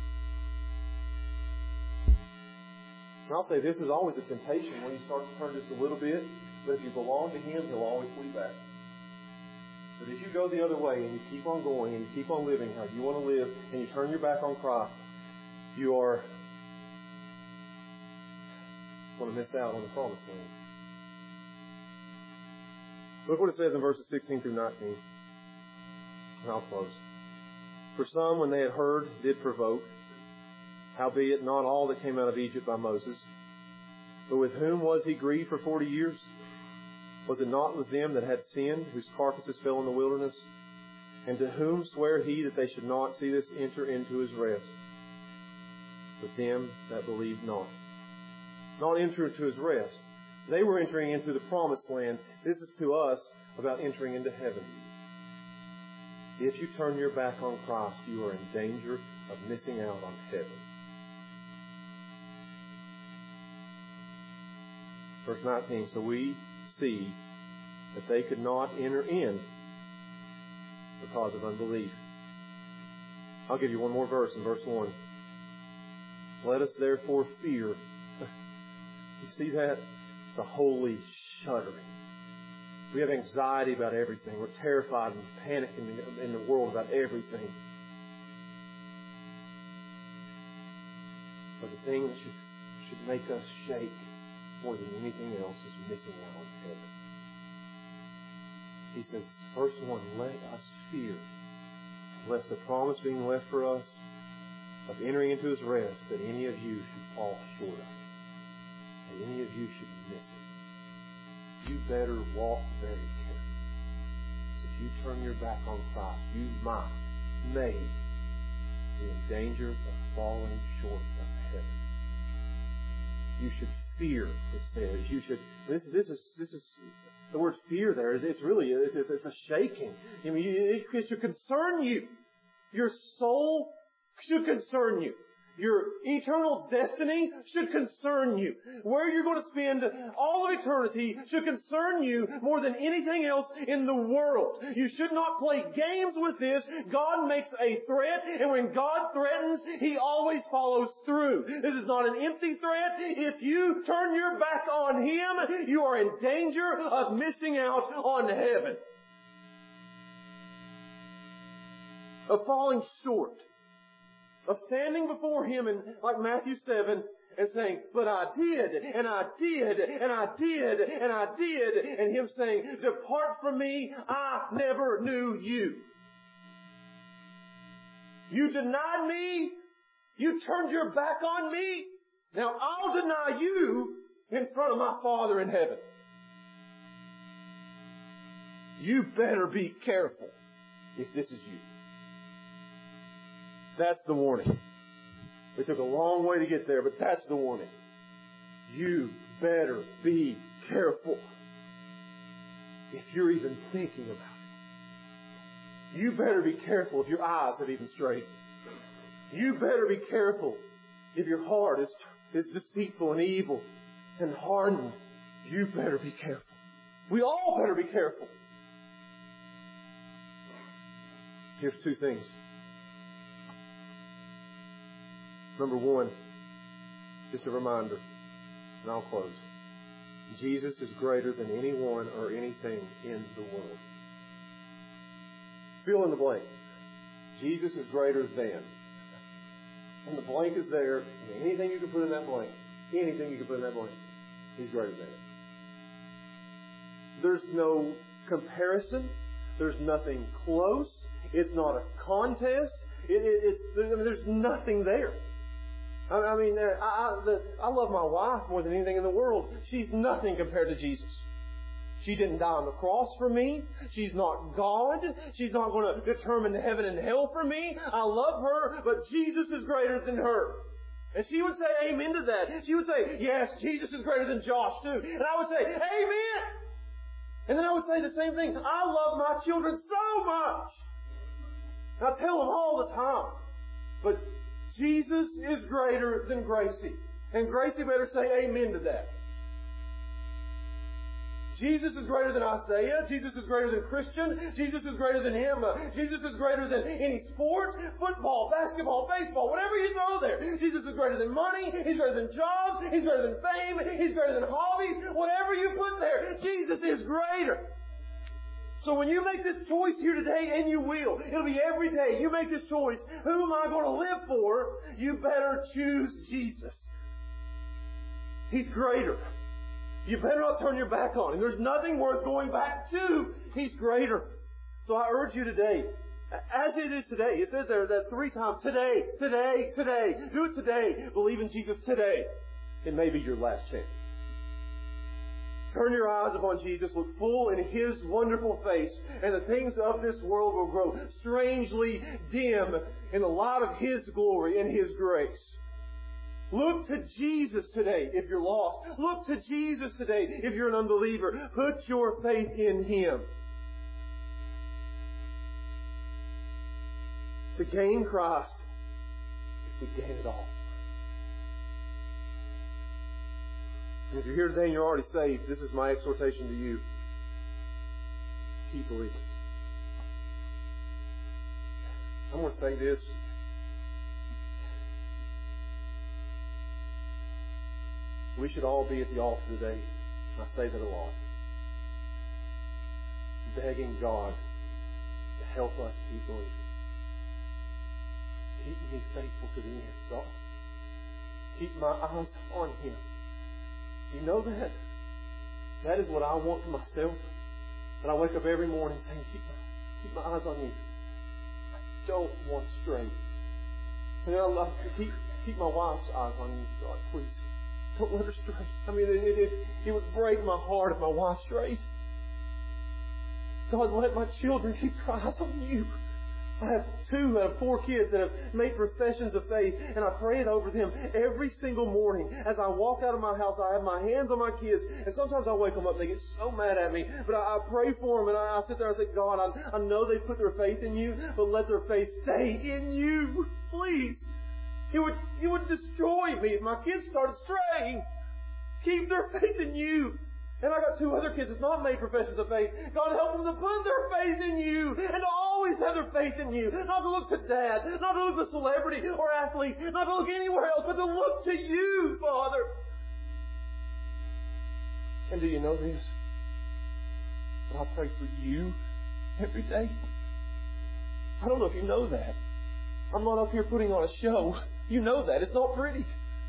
Speaker 2: And I'll say this is always a temptation when you start to turn just a little bit, but if you belong to Him, He'll always pull you back. But if you go the other way and you keep on going and you keep on living how you want to live and you turn your back on Christ, you are going to miss out on the promised land. Look what it says in verses 16 through 19. And I'll close. For some, when they had heard, did provoke, howbeit not all that came out of Egypt by Moses. But with whom was he grieved for 40 years? Was it not with them that had sinned, whose carcasses fell in the wilderness? And to whom sware he that they should not see this enter into his rest? With them that believed not. Not enter into his rest. They were entering into the promised land. This is to us about entering into heaven. If you turn your back on Christ, you are in danger of missing out on heaven. Verse 19, so we see that they could not enter in because of unbelief. I'll give you one more verse in verse 1. Let us therefore fear. You see that? The holy shuddering. We have anxiety about everything. We're terrified and panicking in the world about everything. But the thing that should make us shake more than anything else is missing out on heaven. He says, verse 1, let us fear, lest the promise being left for us of entering into His rest, that any of you should fall short of it, that any of you should miss it. You better walk very carefully. So if you turn your back on Christ, you may be in danger of falling short of heaven. You should fear, it says. You should. This is the word fear. There is. It's really. It's a shaking. I mean, it should concern you. Your soul should concern you. Your eternal destiny should concern you. Where you're going to spend all of eternity should concern you more than anything else in the world. You should not play games with this. God makes a threat, and when God threatens, He always follows through. This is not an empty threat. If you turn your back on Him, you are in danger of missing out on heaven. Of falling short. Of standing before Him in, like Matthew 7, and saying, but I did, and I did, and I did, and I did. And Him saying, depart from me, I never knew you. You denied me. You turned your back on me. Now I'll deny you in front of my Father in heaven. You better be careful if this is you. That's the warning. We took a long way to get there, but that's the warning. You better be careful if you're even thinking about it. You better be careful if your eyes have even strayed. You better be careful if your heart is deceitful and evil and hardened. You better be careful. We all better be careful. Here's two things. Number one, just a reminder, and I'll close. Jesus is greater than anyone or anything in the world. Fill in the blank. Jesus is greater than. And the blank is there. And anything you can put in that blank. Anything you can put in that blank. He's greater than it. There's no comparison. There's nothing close. It's not a contest. There's nothing there. I mean, I love my wife more than anything in the world. She's nothing compared to Jesus. She didn't die on the cross for me. She's not God. She's not going to determine heaven and hell for me. I love her, but Jesus is greater than her. And she would say amen to that. She would say, yes, Jesus is greater than Josh too. And I would say, amen. And then I would say the same thing. I love my children so much. And I tell them all the time. But Jesus is greater than Gracie. And Gracie better say amen to that. Jesus is greater than Isaiah. Jesus is greater than Christian. Jesus is greater than him. Jesus is greater than any sport, football, basketball, baseball, whatever you throw there. Jesus is greater than money. He's greater than jobs. He's greater than fame. He's greater than hobbies. Whatever you put there, Jesus is greater. So when you make this choice here today, and you will, it'll be every day, you make this choice, who am I going to live for? You better choose Jesus. He's greater. You better not turn your back on Him. There's nothing worth going back to. He's greater. So I urge you today, as it is today, it says there that 3 times, today, today, today. Do it today. Believe in Jesus today. It may be your last chance. Turn your eyes upon Jesus, look full in His wonderful face, and the things of this world will grow strangely dim in the light of His glory and His grace. Look to Jesus today if you're lost. Look to Jesus today if you're an unbeliever. Put your faith in Him. To gain Christ is to gain it all. And if you're here today and you're already saved, this is my exhortation to you. Keep believing. I'm going to say this. We should all be at the altar today. I say that a lot. Begging God to help us keep believing. Keep me faithful to the end, God. Keep my eyes on Him. You know that? That is what I want for myself. And I wake up every morning saying, keep my eyes on You. I don't want to stray. And then I keep my wife's eyes on You, God, please. Don't let her stray. I mean, it would break my heart if my wife strayed. God, let my children keep their eyes on You. I have 2 out of 4 kids that have made professions of faith, and I pray it over them every single morning. As I walk out of my house, I have my hands on my kids, and sometimes I wake them up and they get so mad at me, but I pray for them, and I sit there and say, God, I know they put their faith in you, but let their faith stay in you. Please. You would destroy me if my kids started straying. Keep their faith in you. And I got 2 other kids that's not made professions of faith. God, help them to put their faith in you and to always have their faith in you. Not to look to dad, not to look to celebrity or athlete, not to look anywhere else, but to look to you, Father. And do you know this? That I pray for you every day. I don't know if you know that. I'm not up here putting on a show. You know that. It's not pretty.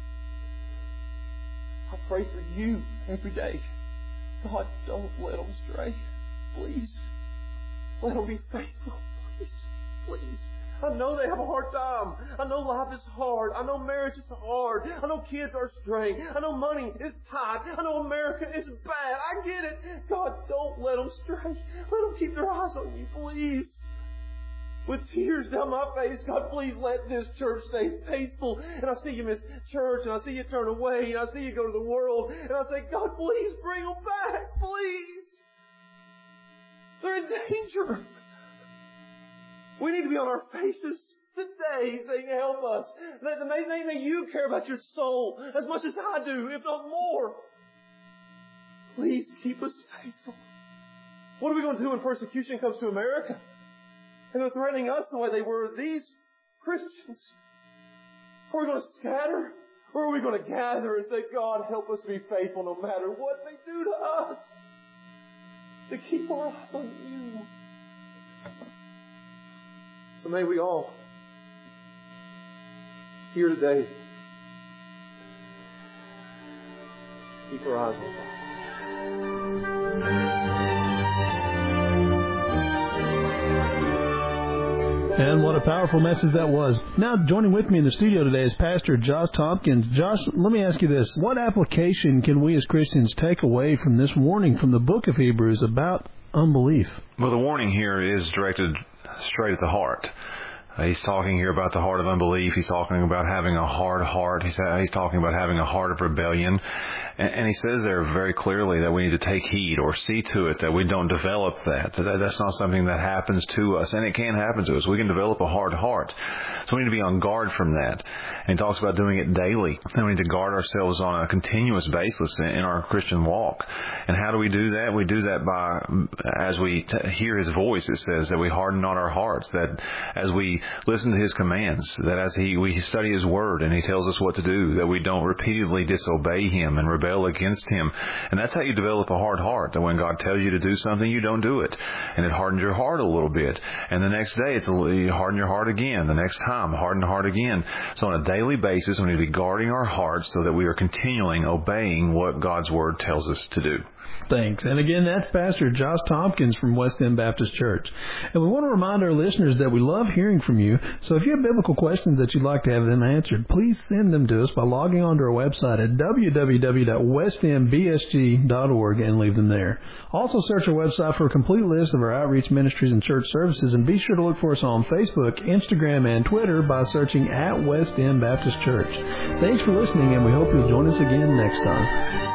Speaker 2: I pray for you every day. God, don't let them stray. Please. Let them be faithful. Please. Please. I know they have a hard time. I know life is hard. I know marriage is hard. I know kids are straying. I know money is tight. I know America is bad. I get it. God, don't let them stray. Let them keep their eyes on you, please. With tears down my face, God, please let this church stay faithful. And I see you miss church, and I see you turn away, and I see you go to the world, and I say, God, please bring them back, please. They're in danger. We need to be on our faces today saying, help us. May you care about your soul as much as I do, if not more. Please keep us faithful. What are we going to do when persecution comes to America? And they're threatening us the way they were these Christians. Are we going to scatter? Or are we going to gather and say, God, help us to be faithful no matter what they do to us? To keep our eyes on you. So may we all, here today, keep our eyes on God.
Speaker 1: And what a powerful message that was. Now, joining with me in the studio today is Pastor Josh Tompkins. Josh, let me ask you this. What application can we as Christians take away from this warning from the book of Hebrews about unbelief?
Speaker 4: Well, the warning here is directed straight at the heart. He's talking here about the heart of unbelief. He's talking about having a hard heart. He's talking about having a heart of rebellion. And he says there very clearly that we need to take heed or see to it that we don't develop that. That's not something that happens to us. And it can happen to us. We can develop a hard heart. So we need to be on guard from that. And he talks about doing it daily. And we need to guard ourselves on a continuous basis in our Christian walk. And how do we do that? We do that by, as we hear His voice, it says that we harden not our hearts. That as we listen to His commands, that as we study His Word and He tells us what to do, that we don't repeatedly disobey Him and rebel against Him. And that's how you develop a hard heart, that when God tells you to do something, you don't do it. And it hardens your heart a little bit. And the next day, you harden your heart again. The next time, harden the heart again. So on a daily basis, we need to be guarding our hearts so that we are continually obeying what God's Word tells us to do.
Speaker 1: Thanks. And again, that's Pastor Josh Tompkins from West End Baptist Church. And we want to remind our listeners that we love hearing from you. So if you have biblical questions that you'd like to have them answered, please send them to us by logging on to our website at www.westendbsg.org and leave them there. Also search our website for a complete list of our outreach ministries and church services, and be sure to look for us on Facebook, Instagram, and Twitter by searching at West End Baptist Church. Thanks for listening, and we hope you'll join us again next time.